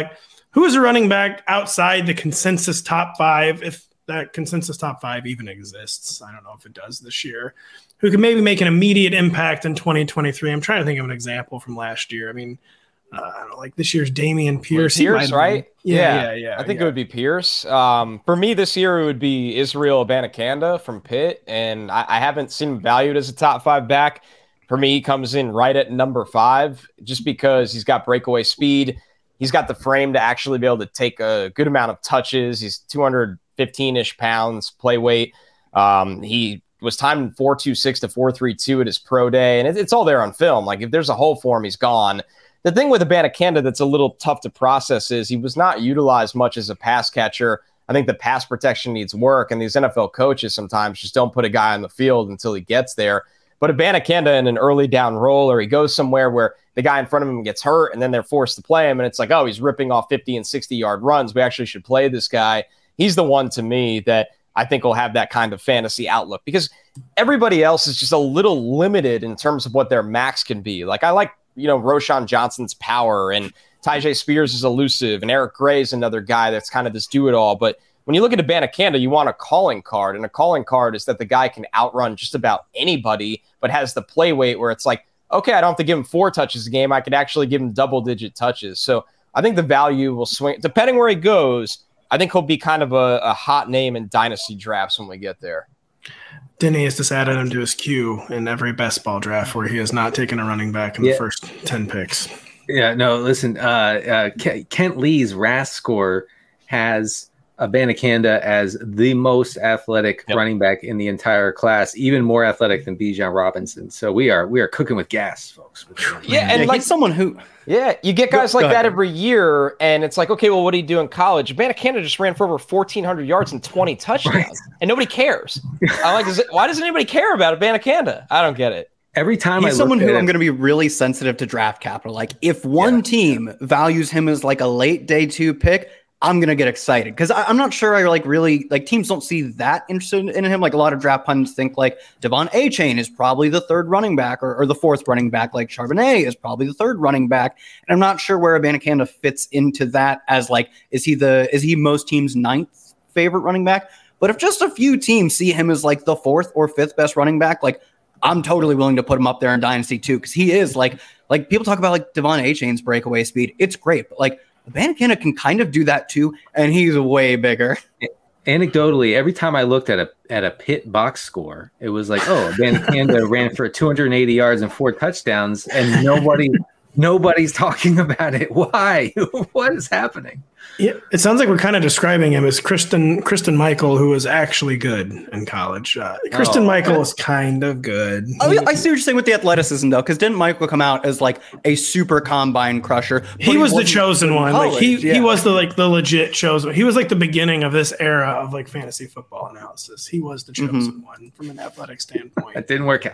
who is a running back outside the consensus top five, if that consensus top five even exists? I don't know if it does this year, who could maybe make an immediate impact in twenty twenty-three. I'm trying to think of an example from last year. I mean, uh, I don't know, like this year's Dameon Pierce. Pierce, right? Yeah, yeah, yeah. I think yeah. it would be Pierce. Um, for me this year, it would be Israel Abanikanda from Pitt, and I, I haven't seen him valued as a top five back. For me, he comes in right at number five just because he's got breakaway speed. He's got the frame to actually be able to take a good amount of touches. He's two hundred fifteen-ish pounds play weight. Um, he was timed four two six to four three two at his pro day, and it, it's all there on film. Like, if there's a hole for him, he's gone. The thing with Abanikanda that's a little tough to process is he was not utilized much as a pass catcher. I think the pass protection needs work, and these N F L coaches sometimes just don't put a guy on the field until he gets there. But Abanikanda in an early down roll, or he goes somewhere where the guy in front of him gets hurt and then they're forced to play him, and it's like, oh, he's ripping off fifty and sixty-yard runs. We actually should play this guy. He's the one to me that I think will have that kind of fantasy outlook, because everybody else is just a little limited in terms of what their max can be. Like, I like, you know, Roschon Johnson's power, and Tyjae Spears is elusive, and Eric Gray is another guy that's kind of this do-it-all. But when you look at Abanikanda, you want a calling card, and a calling card is that the guy can outrun just about anybody, but has the play weight where it's like, okay, I don't have to give him four touches a game. I could actually give him double-digit touches. So I think the value will swing. Depending where he goes, I think he'll be kind of a, a hot name in dynasty drafts when we get there. Denny has just added him to his queue in every best ball draft where he has not taken a running back in yeah. the first ten picks. Yeah, no, listen, uh, uh, Kent Lee's R A S score has Abanikanda as the most athletic yep. running back in the entire class, even more athletic than Bijan Robinson. So we are we are cooking with gas, folks. Yeah, and yeah, like someone who yeah, you get guys go, like go that every year, and it's like, okay, well, what do you do in college? Abanikanda just ran for over fourteen hundred yards and twenty touchdowns, right. and nobody cares. I'm like, is it, why doesn't anybody care about Abanikanda? I don't get it. Every time he's I someone who I'm going to be really sensitive to draft capital. Like, if one yeah. team values him as like a late day two pick, I'm going to get excited, because I'm not sure I like really like teams don't see that interested in him. Like, a lot of draft pundits think like Devon Achane is probably the third running back or, or the fourth running back. Like Charbonnet is probably the third running back. And I'm not sure where Abanikanda fits into that as like, is he the, is he most teams' ninth favorite running back? But if just a few teams see him as like the fourth or fifth best running back, like I'm totally willing to put him up there in dynasty too. Cause he is like, like people talk about like Devon Achane's breakaway speed. It's great. But like, Abanikanda can kind of do that too, and he's way bigger. Anecdotally, every time I looked at a at a Pitt box score, it was like, oh, Abanikanda ran for two hundred eighty yards and four touchdowns, and nobody nobody's talking about it. Why? What is happening? Yeah, it sounds like we're kind of describing him as Kristen Kristen Michael, who was actually good in college. Uh, Kristen oh, Michael was kind of good. Oh, I see what you're saying with the athleticism, though, because didn't Michael come out as like a super combine crusher? He was the chosen one. College, like he yeah. he was the like the legit chosen. He was like the beginning of this era of like fantasy football analysis. He was the chosen mm-hmm. one from an athletic standpoint. That didn't work out.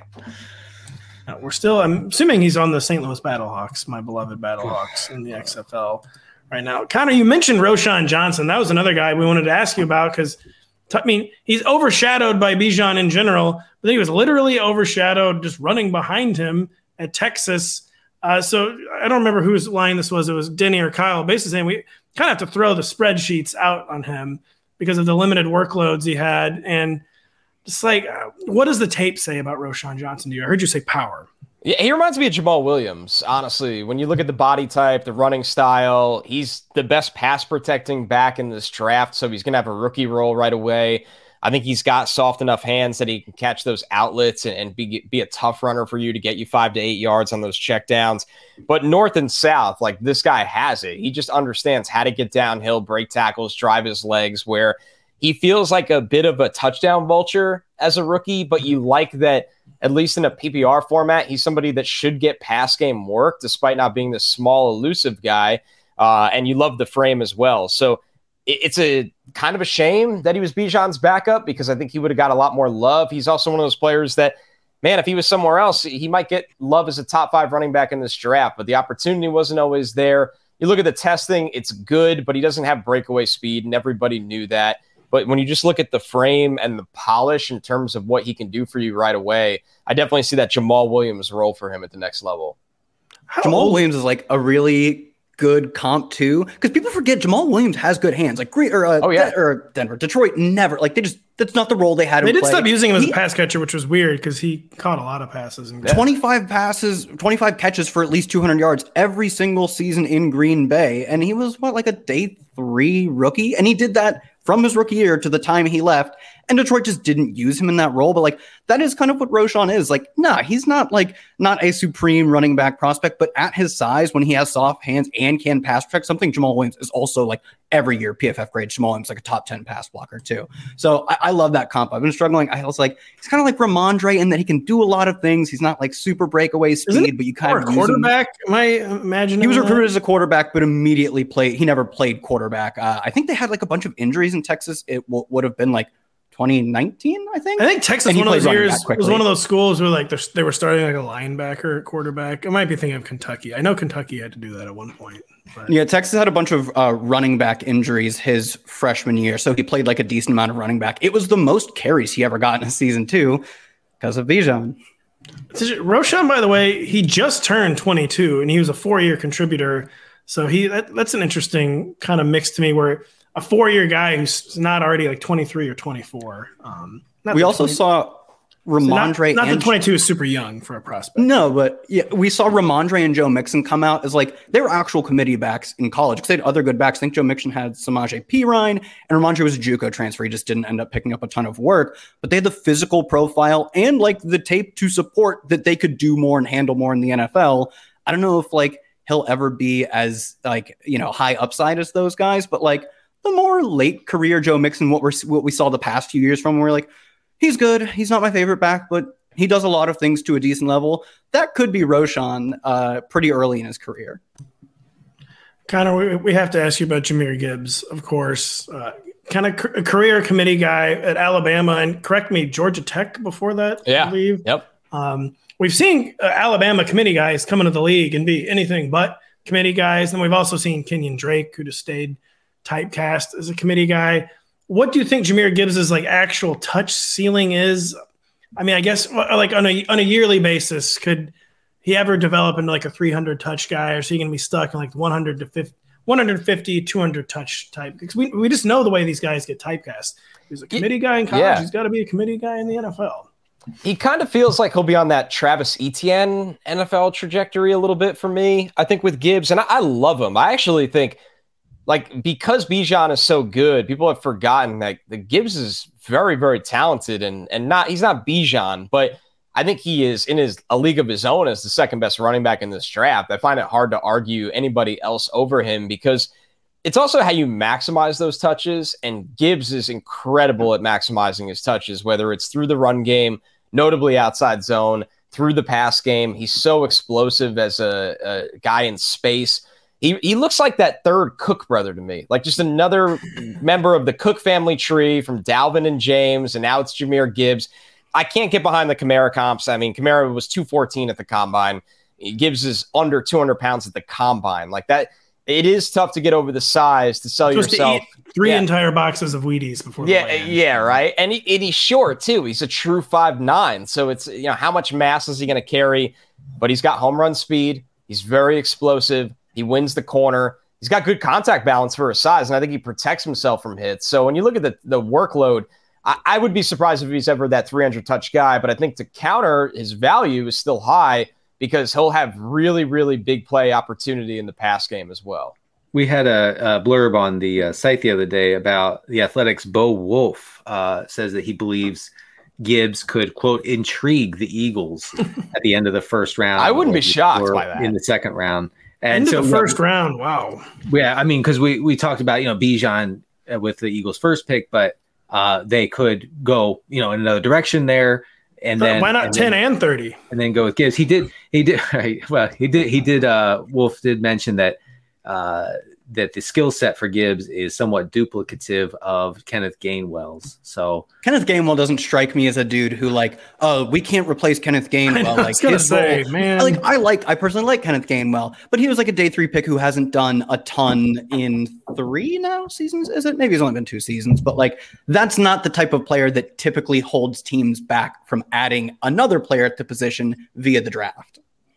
No, we're still. I'm assuming he's on the Saint Louis Battlehawks, my beloved Battlehawks in the X F L. Right now, Connor, you mentioned Roschon Johnson. That was another guy we wanted to ask you about because, I mean, he's overshadowed by Bijan in general, but he was literally overshadowed just running behind him at Texas. Uh, so I don't remember whose line this was. It was Denny or Kyle, basically saying we kind of have to throw the spreadsheets out on him because of the limited workloads he had. And just like, uh, what does the tape say about Roschon Johnson to you? I heard you say power. Yeah, he reminds me of Jamal Williams, honestly. When you look at the body type, the running style, he's the best pass protecting back in this draft, so he's going to have a rookie role right away. I think he's got soft enough hands that he can catch those outlets and, and be, be a tough runner for you to get you five to eight yards on those checkdowns. But north and south, like this guy has it. He just understands how to get downhill, break tackles, drive his legs, where he feels like a bit of a touchdown vulture as a rookie, but you like that. At least in a P P R format, he's somebody that should get pass game work despite not being this small, elusive guy. Uh, and you love the frame as well. So it, it's a kind of a shame that he was Bijan's backup because I think he would have got a lot more love. He's also one of those players that, man, if he was somewhere else, he might get love as a top five running back in this draft, but the opportunity wasn't always there. You look at the testing, it's good, but he doesn't have breakaway speed, and everybody knew that. But when you just look at the frame and the polish in terms of what he can do for you right away, I definitely see that Jamal Williams role for him at the next level. How Jamal old? Williams is like a really good comp too, because people forget Jamal Williams has good hands. Like Green or uh, oh yeah, De- or Denver, Detroit never like they just that's not the role they had. They him did play. stop using him as he, a pass catcher, which was weird because he caught a lot of passes. And twenty-five passes, twenty-five catches for at least two hundred yards every single season in Green Bay, and he was what like a day three rookie, and he did that from his rookie year to the time he left. And Detroit just didn't use him in that role. But like, that is kind of what Roschon is. Like, nah, he's not like not a supreme running back prospect, but at his size, when he has soft hands and can pass protect, something Jamal Williams is also like every year P F F grade. Jamal Williams like a top ten pass blocker too. So I, I love that comp. I've been struggling. I was like, he's kind of like Ramondre in that he can do a lot of things. He's not like super breakaway speed, but you kind of use quarterback. Him. Am I imagining he was that? recruited as a quarterback, but immediately played. He never played quarterback. Uh, I think they had like a bunch of injuries in Texas. It w- would have been like twenty nineteen, I think. I think Texas one of those years was one of those schools where like they were starting like a linebacker at quarterback. I might be thinking of Kentucky. I know Kentucky had to do that at one point. But. Yeah, Texas had a bunch of uh, running back injuries his freshman year, so he played like a decent amount of running back. It was the most carries he ever got in a season too because of Bijan. Roschon, by the way, he just turned twenty-two and he was a four-year contributor. So he that, that's an interesting kind of mix to me where a four-year guy who's not already like twenty-three or twenty-four. Um, we also twenty saw Ramondre. So not not and that twenty-two is super young for a prospect. No, but yeah, we saw Ramondre and Joe Mixon come out as like they were actual committee backs in college because they had other good backs. I think Joe Mixon had Samaje Perine and Ramondre was a JUCO transfer. He just didn't end up picking up a ton of work, but they had the physical profile and like the tape to support that they could do more and handle more in the N F L. I don't know if like he'll ever be as like, you know, high upside as those guys, but like the more late career Joe Mixon, what we're what we saw the past few years from, we're like, he's good. He's not my favorite back, but he does a lot of things to a decent level. That could be Roschon uh, pretty early in his career. Connor, we, we have to ask you about Jahmyr Gibbs, of course. Uh, kind of a career committee guy at Alabama, and correct me, Georgia Tech before that, yeah. I believe. Yep. Um, we've seen uh, Alabama committee guys come into the league and be anything but committee guys. And we've also seen Kenyon Drake, who just stayed typecast as a committee guy. What do you think Jahmyr Gibbs' like actual touch ceiling is? I mean, I guess like on a on a yearly basis, could he ever develop into like a three hundred touch guy, or is he going to be stuck in like one hundred to fifty, one fifty, two hundred touch type? Because we, we just know the way these guys get typecast. He's a committee guy in college. Yeah. He's got to be a committee guy in the N F L. He kind of feels like he'll be on that Travis Etienne N F L trajectory a little bit for me, I think, with Gibbs. And I, I love him. I actually think, like, because Bijan is so good, people have forgotten that the Gibbs is very, very talented and and not he's not Bijan, but I think he is in his a league of his own as the second best running back in this draft. I find it hard to argue anybody else over him because it's also how you maximize those touches, and Gibbs is incredible at maximizing his touches, whether it's through the run game, notably outside zone, through the pass game. He's so explosive as a, a guy in space. He he looks like that third Cook brother to me, like just another member of the Cook family tree from Dalvin and James, and now it's Jahmyr Gibbs. I can't get behind the Kamara comps. I mean, Kamara was two fourteen at the combine. Gibbs is under two hundred pounds at the combine. Like that, it is tough to get over the size to sell yourself. To three yeah. entire boxes of Wheaties before. Yeah, yeah, right. And, he, and he's short too. He's a true five nine. So it's, you know, how much mass is he going to carry? But he's got home run speed. He's very explosive. He wins the corner. He's got good contact balance for his size, and I think he protects himself from hits. So when you look at the, the workload, I, I would be surprised if he's ever that three hundred touch guy, but I think to counter, his value is still high because he'll have really, really big play opportunity in the pass game as well. We had a, a blurb on the uh, site the other day about the Athletics' Bo Wolf uh, says that he believes Gibbs could, quote, intrigue the Eagles at the end of the first round. I wouldn't be shocked by that. In the second round. And End so, of the first round, wow. Yeah, I mean, because we, we talked about, you know, Bijan with the Eagles' first pick, but uh, they could go, you know, in another direction there. And then why not and ten then, and thirty? And then go with Gibbs. He did, he did, right, well, he did, he did, uh, Wolf did mention that uh, that the skill set for Gibbs is somewhat duplicative of Kenneth Gainwell's. So Kenneth Gainwell doesn't strike me as a dude who like, oh, we can't replace Kenneth Gainwell. I, know, like, I was gonna say, role, man, like I like, I personally like Kenneth Gainwell, but he was like a day three pick who hasn't done a ton in three now seasons. Is it? Maybe it's only been two seasons, but like that's not the type of player that typically holds teams back from adding another player at the position via the draft.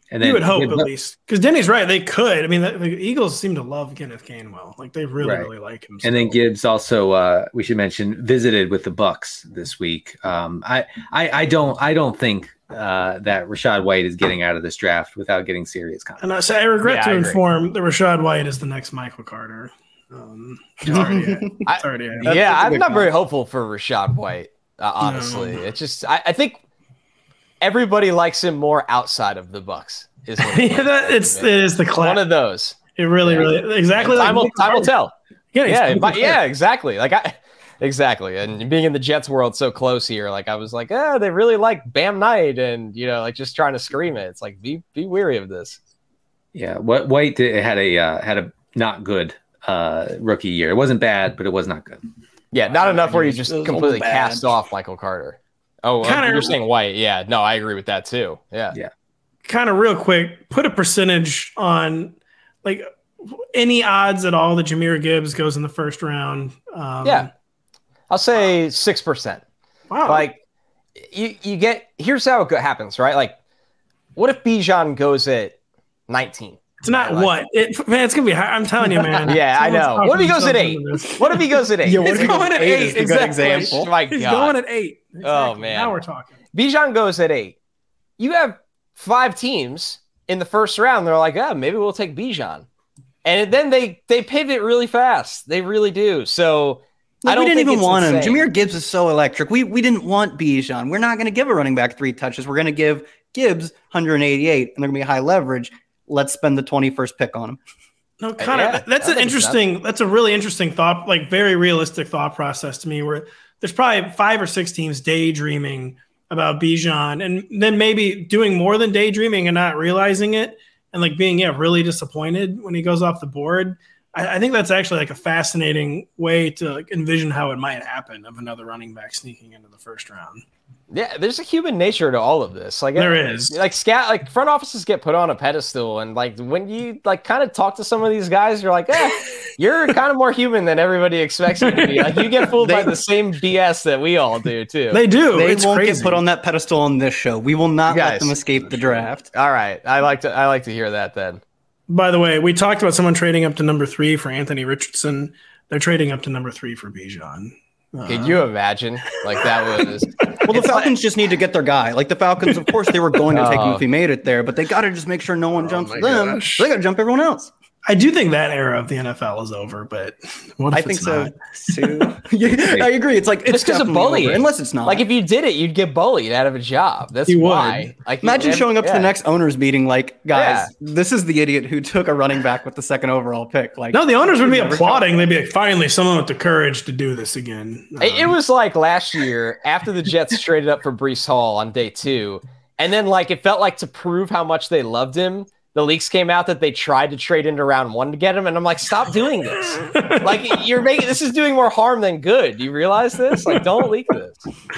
And then you would hope Gibbs at up- least because Denny's right. They could. I mean, the, the Eagles seem to love Kenneth Gainwell. Like they really, Right. really like him. And then still. Gibbs also, uh, we should mention, visited with the Bucks this week. Um, I, I, I don't, I don't think uh, that Rachaad White is getting out of this draft without getting serious contact. And I say I regret Yeah, to I agree. inform that Rachaad White is the next Michael Carter. Um, it's already, it's already yeah, that's a I'm good not call. very hopeful for Rachaad White. Uh, honestly, No. it's just I, I think everybody likes him more outside of the Bucks. Is what it yeah, comes that, down to it's me. it is the one class. of those. It really, really exactly. time like will time will tell. Yeah, he's Yeah, Michael but, Carter. yeah, exactly. Like I, exactly. And being in the Jets world so close here, like I was like, oh, they really like Bam Knight, and you know, like just trying to scream it. It's like be be weary of this. Yeah, what White did, had a uh, had a not good uh, rookie year. It wasn't bad, but it was not good. Yeah, not Wow, enough where you it was- just it was completely bad. cast off Michael Carter. Oh, well, Kinda- you're saying White. Yeah, no, I agree with that too. Yeah. Yeah. Kind of real quick, put a percentage on like any odds at all that Jahmyr Gibbs goes in the first round. Um, Yeah. I'll say six percent. Wow. Like you, you get here's how it go- happens, right? Like, what if Bijan goes at nineteen? it's not Like- what it, man. It's gonna be high. I'm telling you, man. Yeah, I Someone's know. talking What if he goes at themselves eight? into this. What if he goes at eight? Yeah, what He's if he goes going at eight eight. is the good Exactly. example. My He's God. going at eight. Oh, Exactly. man. Now we're talking. Bijan goes at eight. You have five teams in the first round. They're like, oh, maybe we'll take Bijan. And then they they pivot really fast. They really do. So I Like, don't we didn't think even it's want him. insane. Jahmyr Gibbs is so electric. We we didn't want Bijan. We're not going to give a running back three touches. We're going to give Gibbs one hundred eighty-eight, and they're going to be high leverage. Let's spend the twenty-first pick on him. No, Connor, yeah, that- that's I an think it's interesting. That's a really interesting thought, like very realistic thought process to me. Where there's probably five or six teams daydreaming about Bijan, and then maybe doing more than daydreaming and not realizing it, and like being yeah really disappointed when he goes off the board. I, I think that's actually like a fascinating way to like envision how it might happen of another running back sneaking into the first round. Yeah, there's a human nature to all of this. Like There uh, is. Like scat like front offices get put on a pedestal, and like when you like kind of talk to some of these guys, you're like, eh, you're kind of more human than everybody expects you to be. Like you get fooled by They- the same B S that we all do too. They do. They it's won't crazy. get put on that pedestal on this show. We will not Guys. let them escape the draft. All right, I like to I like to hear that then. By the way, we talked about someone trading up to number three for Anthony Richardson. They're trading up to number three for Bijan. Could you imagine? Like that was Well, the It's Falcons just need to get their guy. Like the Falcons, of course, they were going to take him Oh. if he made it there, but they got to just make sure no one jumps my them. gosh. They got to jump everyone else. I do think that era of the N F L is over, but what if I think it's so not? too. Yeah, I agree. It's like it's just because of definitely bullying. over, unless it's not. like if you did it, you'd get bullied out of a job. That's You would. why. Like Imagine and- showing up to yeah. the next owners meeting, like, guys, Yeah. this is the idiot who took a running back with the second overall pick. Like, No, the owners would be Never applauding. They'd be like, finally, someone with the courage to do this again. It, it Um, was like last year after the Jets traded up for Brees Hall on day two, and then like it felt like to prove how much they loved him, the leaks came out that they tried to trade into round one to get him, and I'm like, stop doing this. Like you're making this is doing more harm than good. Do you realize this? Like, don't leak this.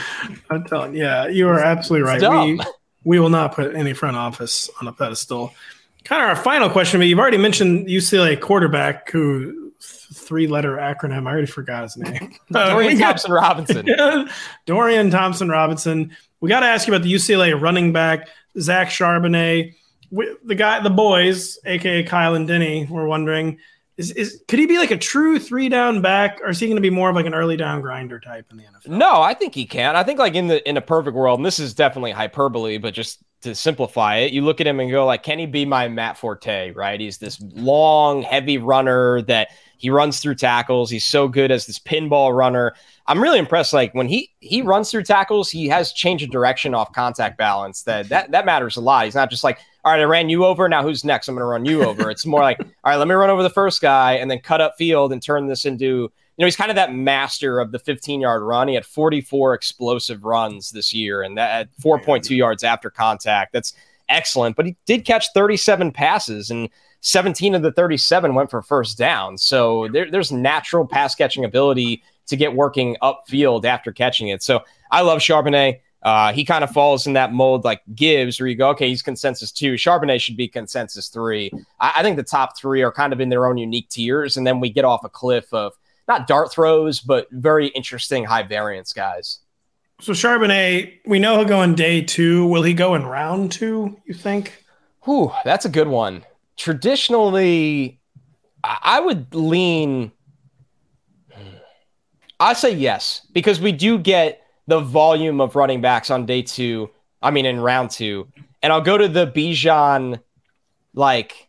I'm telling you, yeah, you are absolutely right. It's dumb. We, we will not put any front office on a pedestal. Kind of our final question, but you've already mentioned U C L A quarterback who three letter acronym. I already forgot his name. Uh, Dorian we got- Thompson Robinson. Dorian Thompson Robinson. We got to ask you about the U C L A running back, Zach Charbonnet. We, the guy, the boys, aka Kyle and Denny, were wondering: is, is could he be like a true three down back, or is he going to be more of like an early down grinder type in the N F L? No, I think he can. I think like in the in a perfect world, and this is definitely hyperbole, but just to simplify it, you look at him and go like, can he be my Matt Forte? Right? He's this long, heavy runner that he runs through tackles. He's so good as this pinball runner. I'm really impressed. Like when he he runs through tackles, he has change of direction off contact balance. That that that matters a lot. He's not just like, all right, I ran you over. Now who's next? I'm going to run you over. It's more like, all right, let me run over the first guy and then cut up field and turn this into, you know, he's kind of that master of the fifteen yard run. He had forty-four explosive runs this year and that at four point two yards after contact. That's excellent. But he did catch thirty-seven passes and seventeen of the thirty-seven went for first down. So there, there's natural pass catching ability to get working upfield after catching it. So I love Charbonnet. Uh, he kind of falls in that mold like Gibbs, where you go, okay, he's consensus two. Charbonnet should be consensus three. I, I think the top three are kind of in their own unique tiers, and then we get off a cliff of not dart throws, but very interesting high variance guys. So Charbonnet, we know he'll go in day two. Will he go in round two, you think? Whew, that's a good one. Traditionally, I would lean. I say yes, because we do get the volume of running backs on day two. I mean, in round two. And I'll go to the Bijan, like,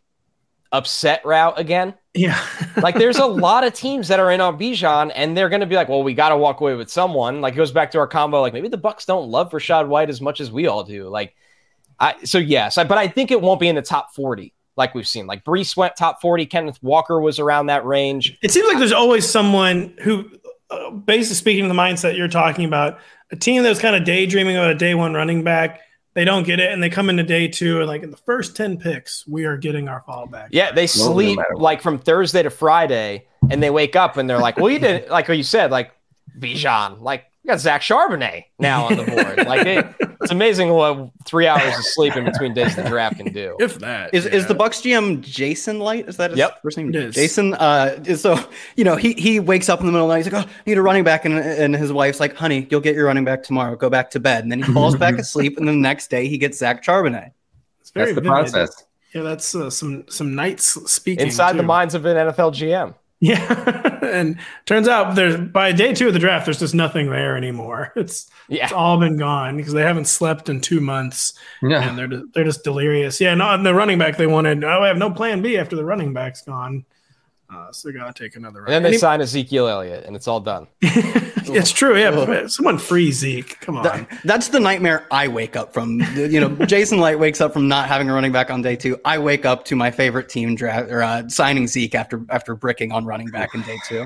upset route again. Yeah. Like, there's a lot of teams that are in on Bijan, and they're going to be like, well, we got to walk away with someone. Like, it goes back to our combo. Like, maybe the Bucs don't love Rachaad White as much as we all do. Like, I so yes, I, but I think it won't be in the top forty like we've seen. Like, Breece went top forty. Kenneth Walker was around that range. It seems like there's always someone who, uh, basically speaking to the mindset you're talking about, a team that's kind of daydreaming about a day one running back. They don't get it, and they come into day two, and like in the first ten picks, we are getting our fallback. Yeah, they sleep no like from Thursday to Friday, and they wake up and they're like, well, you did, like what you said, like Bijan, like we got Zach Charbonnet now on the board. Like they, it's amazing what three hours of sleep in between days the draft can do. If that is yeah. is the Bucs G M Jason Light? Is that his yep. first name? It is. Jason. Uh, so you know he he wakes up in the middle of the night. He's like, oh, I need a running back, and and his wife's like, honey, you'll get your running back tomorrow. Go back to bed, and then he falls back asleep, and then the next day he gets Zach Charbonnet. It's very That's the vivid. process. Yeah, that's uh, some some nights speaking Inside too. the minds of an N F L G M. Yeah, and turns out there's by day two of the draft, there's just nothing there anymore. It's Yeah. it's all been gone because they haven't slept in two months, Yeah. and they're just, they're just delirious. Yeah, no, and the running back they wanted. Oh, I have no plan B after the running back's gone, uh, so they gotta take another. And then they sign Ezekiel Elliott, and it's all done. It's true. Yeah, but someone free Zeke. Come on. That, that's the nightmare I wake up from. You know, Jason Light wakes up from not having a running back on day two. I wake up to my favorite team draft or uh, signing Zeke after after bricking on running back in day two.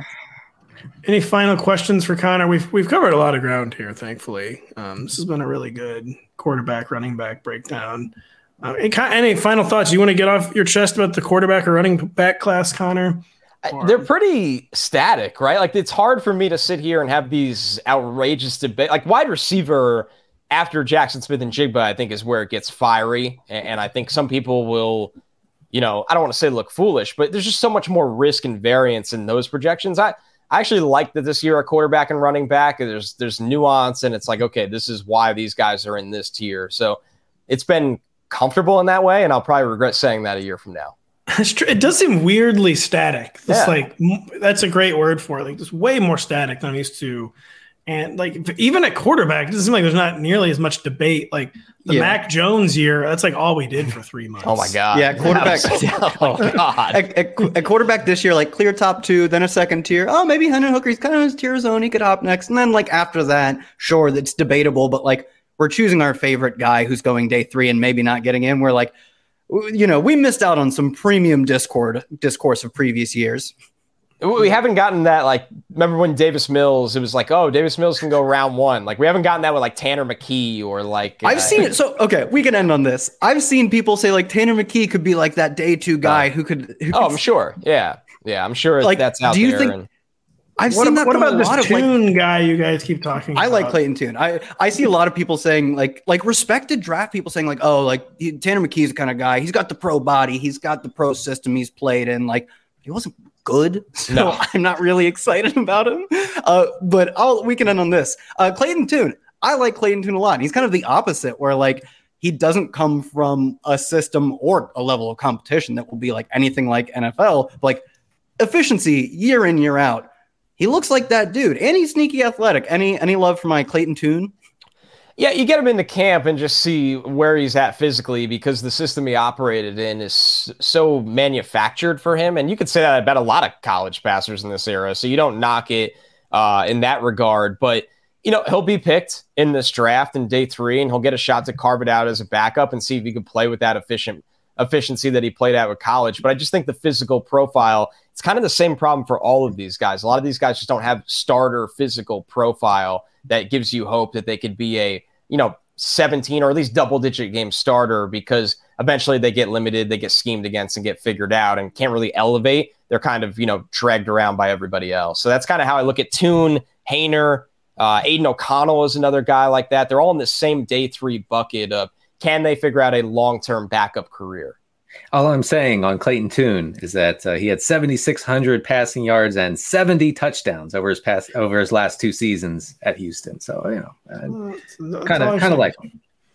Any final questions for Connor? We've we've covered a lot of ground here, thankfully. Um, this has been a really good quarterback, running back breakdown. Uh, any, any final thoughts you want to get off your chest about the quarterback or running back class, Connor? I, they're pretty static, right? Like, it's hard for me to sit here and have these outrageous debate. Like, wide receiver after Jackson Smith and Jigba, I think, is where it gets fiery. And, and I think some people will, you know, I don't want to say look foolish, but there's just so much more risk and variance in those projections. I, I actually like that this year a quarterback and running back, there's there's nuance, and it's like, okay, this is why these guys are in this tier. So it's been comfortable in that way, and I'll probably regret saying that a year from now. It's true. It does seem weirdly static. It's Yeah. like that's a great word for it. Like it's way more static than I'm used to. And like even at quarterback, it doesn't seem like there's not nearly as much debate. Like the Yeah. Mac Jones year, that's like all we did for three months. Oh my god! Yeah, quarterback. oh my god! At, at, at quarterback this year, like clear top two, then a second tier. Oh, maybe Hendon Hooker, he's kind of in his tier zone. He could hop next. And then like after that, sure, that's debatable, but like we're choosing our favorite guy who's going day three and maybe not getting in. We're like, you know, we missed out on some premium discord discourse of previous years. We haven't gotten that, like, remember when Davis Mills, it was like, oh, Davis Mills can go round one. Like, we haven't gotten that with, like, Tanner McKee or, like... I've uh, seen it. So, okay, we can end on this. I've seen people say, like, Tanner McKee could be, like, that day two guy Oh. who could... Who Oh, could, I'm sure. Yeah. Yeah, I'm sure Like, that's out do you there. think- and, I've What, seen about, that what from about a this lot of, like, Tune guy you guys keep talking I about? like Clayton Tune. I, I see a lot of people saying like like respected draft people saying like, oh, like he, Tanner McKee's the kind of guy. He's got the pro body. He's got the pro system he's played in. Like he wasn't good, so No. I'm not really excited about him. Uh, but I'll we can end on this. Uh, Clayton Tune. I like Clayton Tune a lot. He's kind of the opposite, where like he doesn't come from a system or a level of competition that will be like anything like N F L. But, like efficiency year in year out. He looks like that dude, and he's sneaky athletic. Any any love for my Clayton Tune? yeah, you get him into camp and just see where he's at physically, because the system he operated in is so manufactured for him. And you could say that about a lot of college passers in this era, so you don't knock it uh, in that regard. But, you know, he'll be picked in this draft in day three, and he'll get a shot to carve it out as a backup and see if he can play with that efficient efficiency that he played at with college. But I just think the physical profile, it's kind of the same problem for all of these guys. A lot of these guys just don't have starter physical profile that gives you hope that they could be a, you know, seventeen or at least double digit game starter, because eventually they get limited, they get schemed against and get figured out and can't really elevate. They're kind of, you know, dragged around by everybody else. So that's kind of how I look at Tune, Haener, uh, Aiden O'Connell is another guy like that. They're all in the same day three bucket of, can they figure out a long-term backup career? All I'm saying on Clayton Tune is that uh, he had seventy-six hundred passing yards and seventy touchdowns over his past over his last two seasons at Houston. So you know, kind of kind of like him.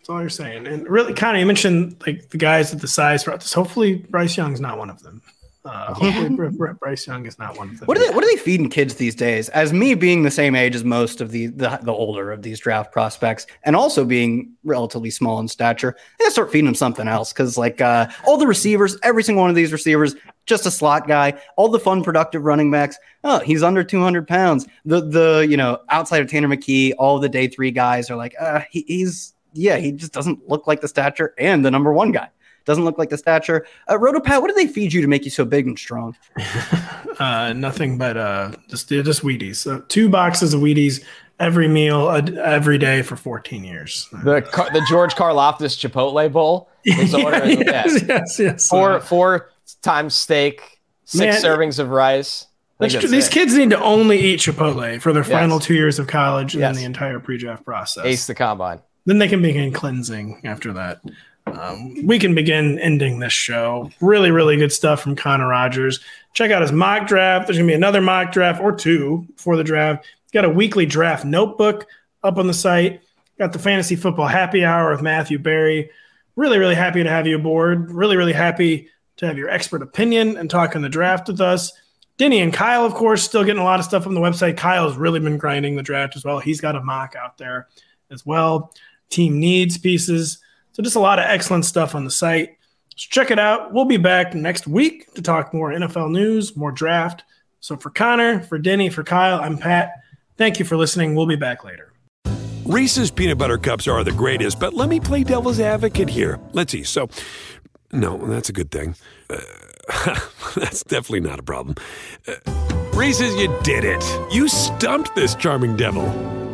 That's all you're saying. And really, kind of, you mentioned like the guys with the size throughout this. Hopefully, Bryce Young's not one of them. Uh, hopefully, Bryce Young is not one of them. What are they? What are they feeding kids these days? As me being the same age as most of the the, the older of these draft prospects, and also being relatively small in stature, they gotta start feeding them something else. Because like uh, all the receivers, every single one of these receivers, just a slot guy. All the fun, productive running backs. Oh, he's under two hundred pounds. The the you know outside of Tanner McKee, all the day three guys are like, uh, he, he's yeah, he just doesn't look like the stature and the number one guy. Doesn't look like the stature. Uh, Rotopat, what do they feed you to make you so big and strong? uh, nothing but uh, just just Wheaties. So two boxes of Wheaties every meal, uh, every day for fourteen years. The the George Karlaftis Chipotle Bowl is ordered. yeah, yes, yes, yes. Four uh, four times steak, six man, servings of rice. These it. kids need to only eat Chipotle for their yes. final two years of college and yes. then the entire pre-draft process. Ace the combine. Then they can begin cleansing after that. Um, we can begin ending this show. Really, really good stuff from Connor Rogers. Check out his mock draft. There's going to be another mock draft or two before the draft. Got a weekly draft notebook up on the site. Got the fantasy football happy hour with Matthew Berry. Really, really happy to have you aboard. Really, really happy to have your expert opinion and talk on the draft with us. Denny and Kyle, of course, still getting a lot of stuff on the website. Kyle's really been grinding the draft as well. He's got a mock out there as well. Team needs pieces. So just a lot of excellent stuff on the site. So check it out. We'll be back next week to talk more N F L news, more draft. So for Connor, for Denny, for Kyle, I'm Pat. Thank you for listening. We'll be back later. Reese's Peanut Butter Cups are the greatest, but let me play devil's advocate here. Let's see. So, no, that's a good thing. Uh, that's definitely not a problem. Uh, Reese's, you did it. You stumped this charming devil.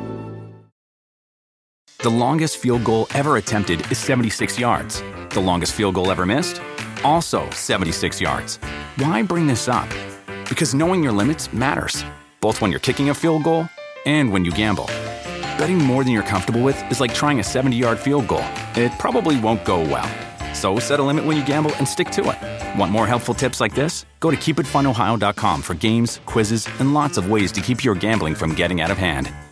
The longest field goal ever attempted is seventy-six yards. The longest field goal ever missed? Also seventy-six yards. Why bring this up? Because knowing your limits matters, both when you're kicking a field goal and when you gamble. Betting more than you're comfortable with is like trying a seventy-yard field goal. It probably won't go well. So set a limit when you gamble and stick to it. Want more helpful tips like this? Go to keep it fun ohio dot com for games, quizzes, and lots of ways to keep your gambling from getting out of hand.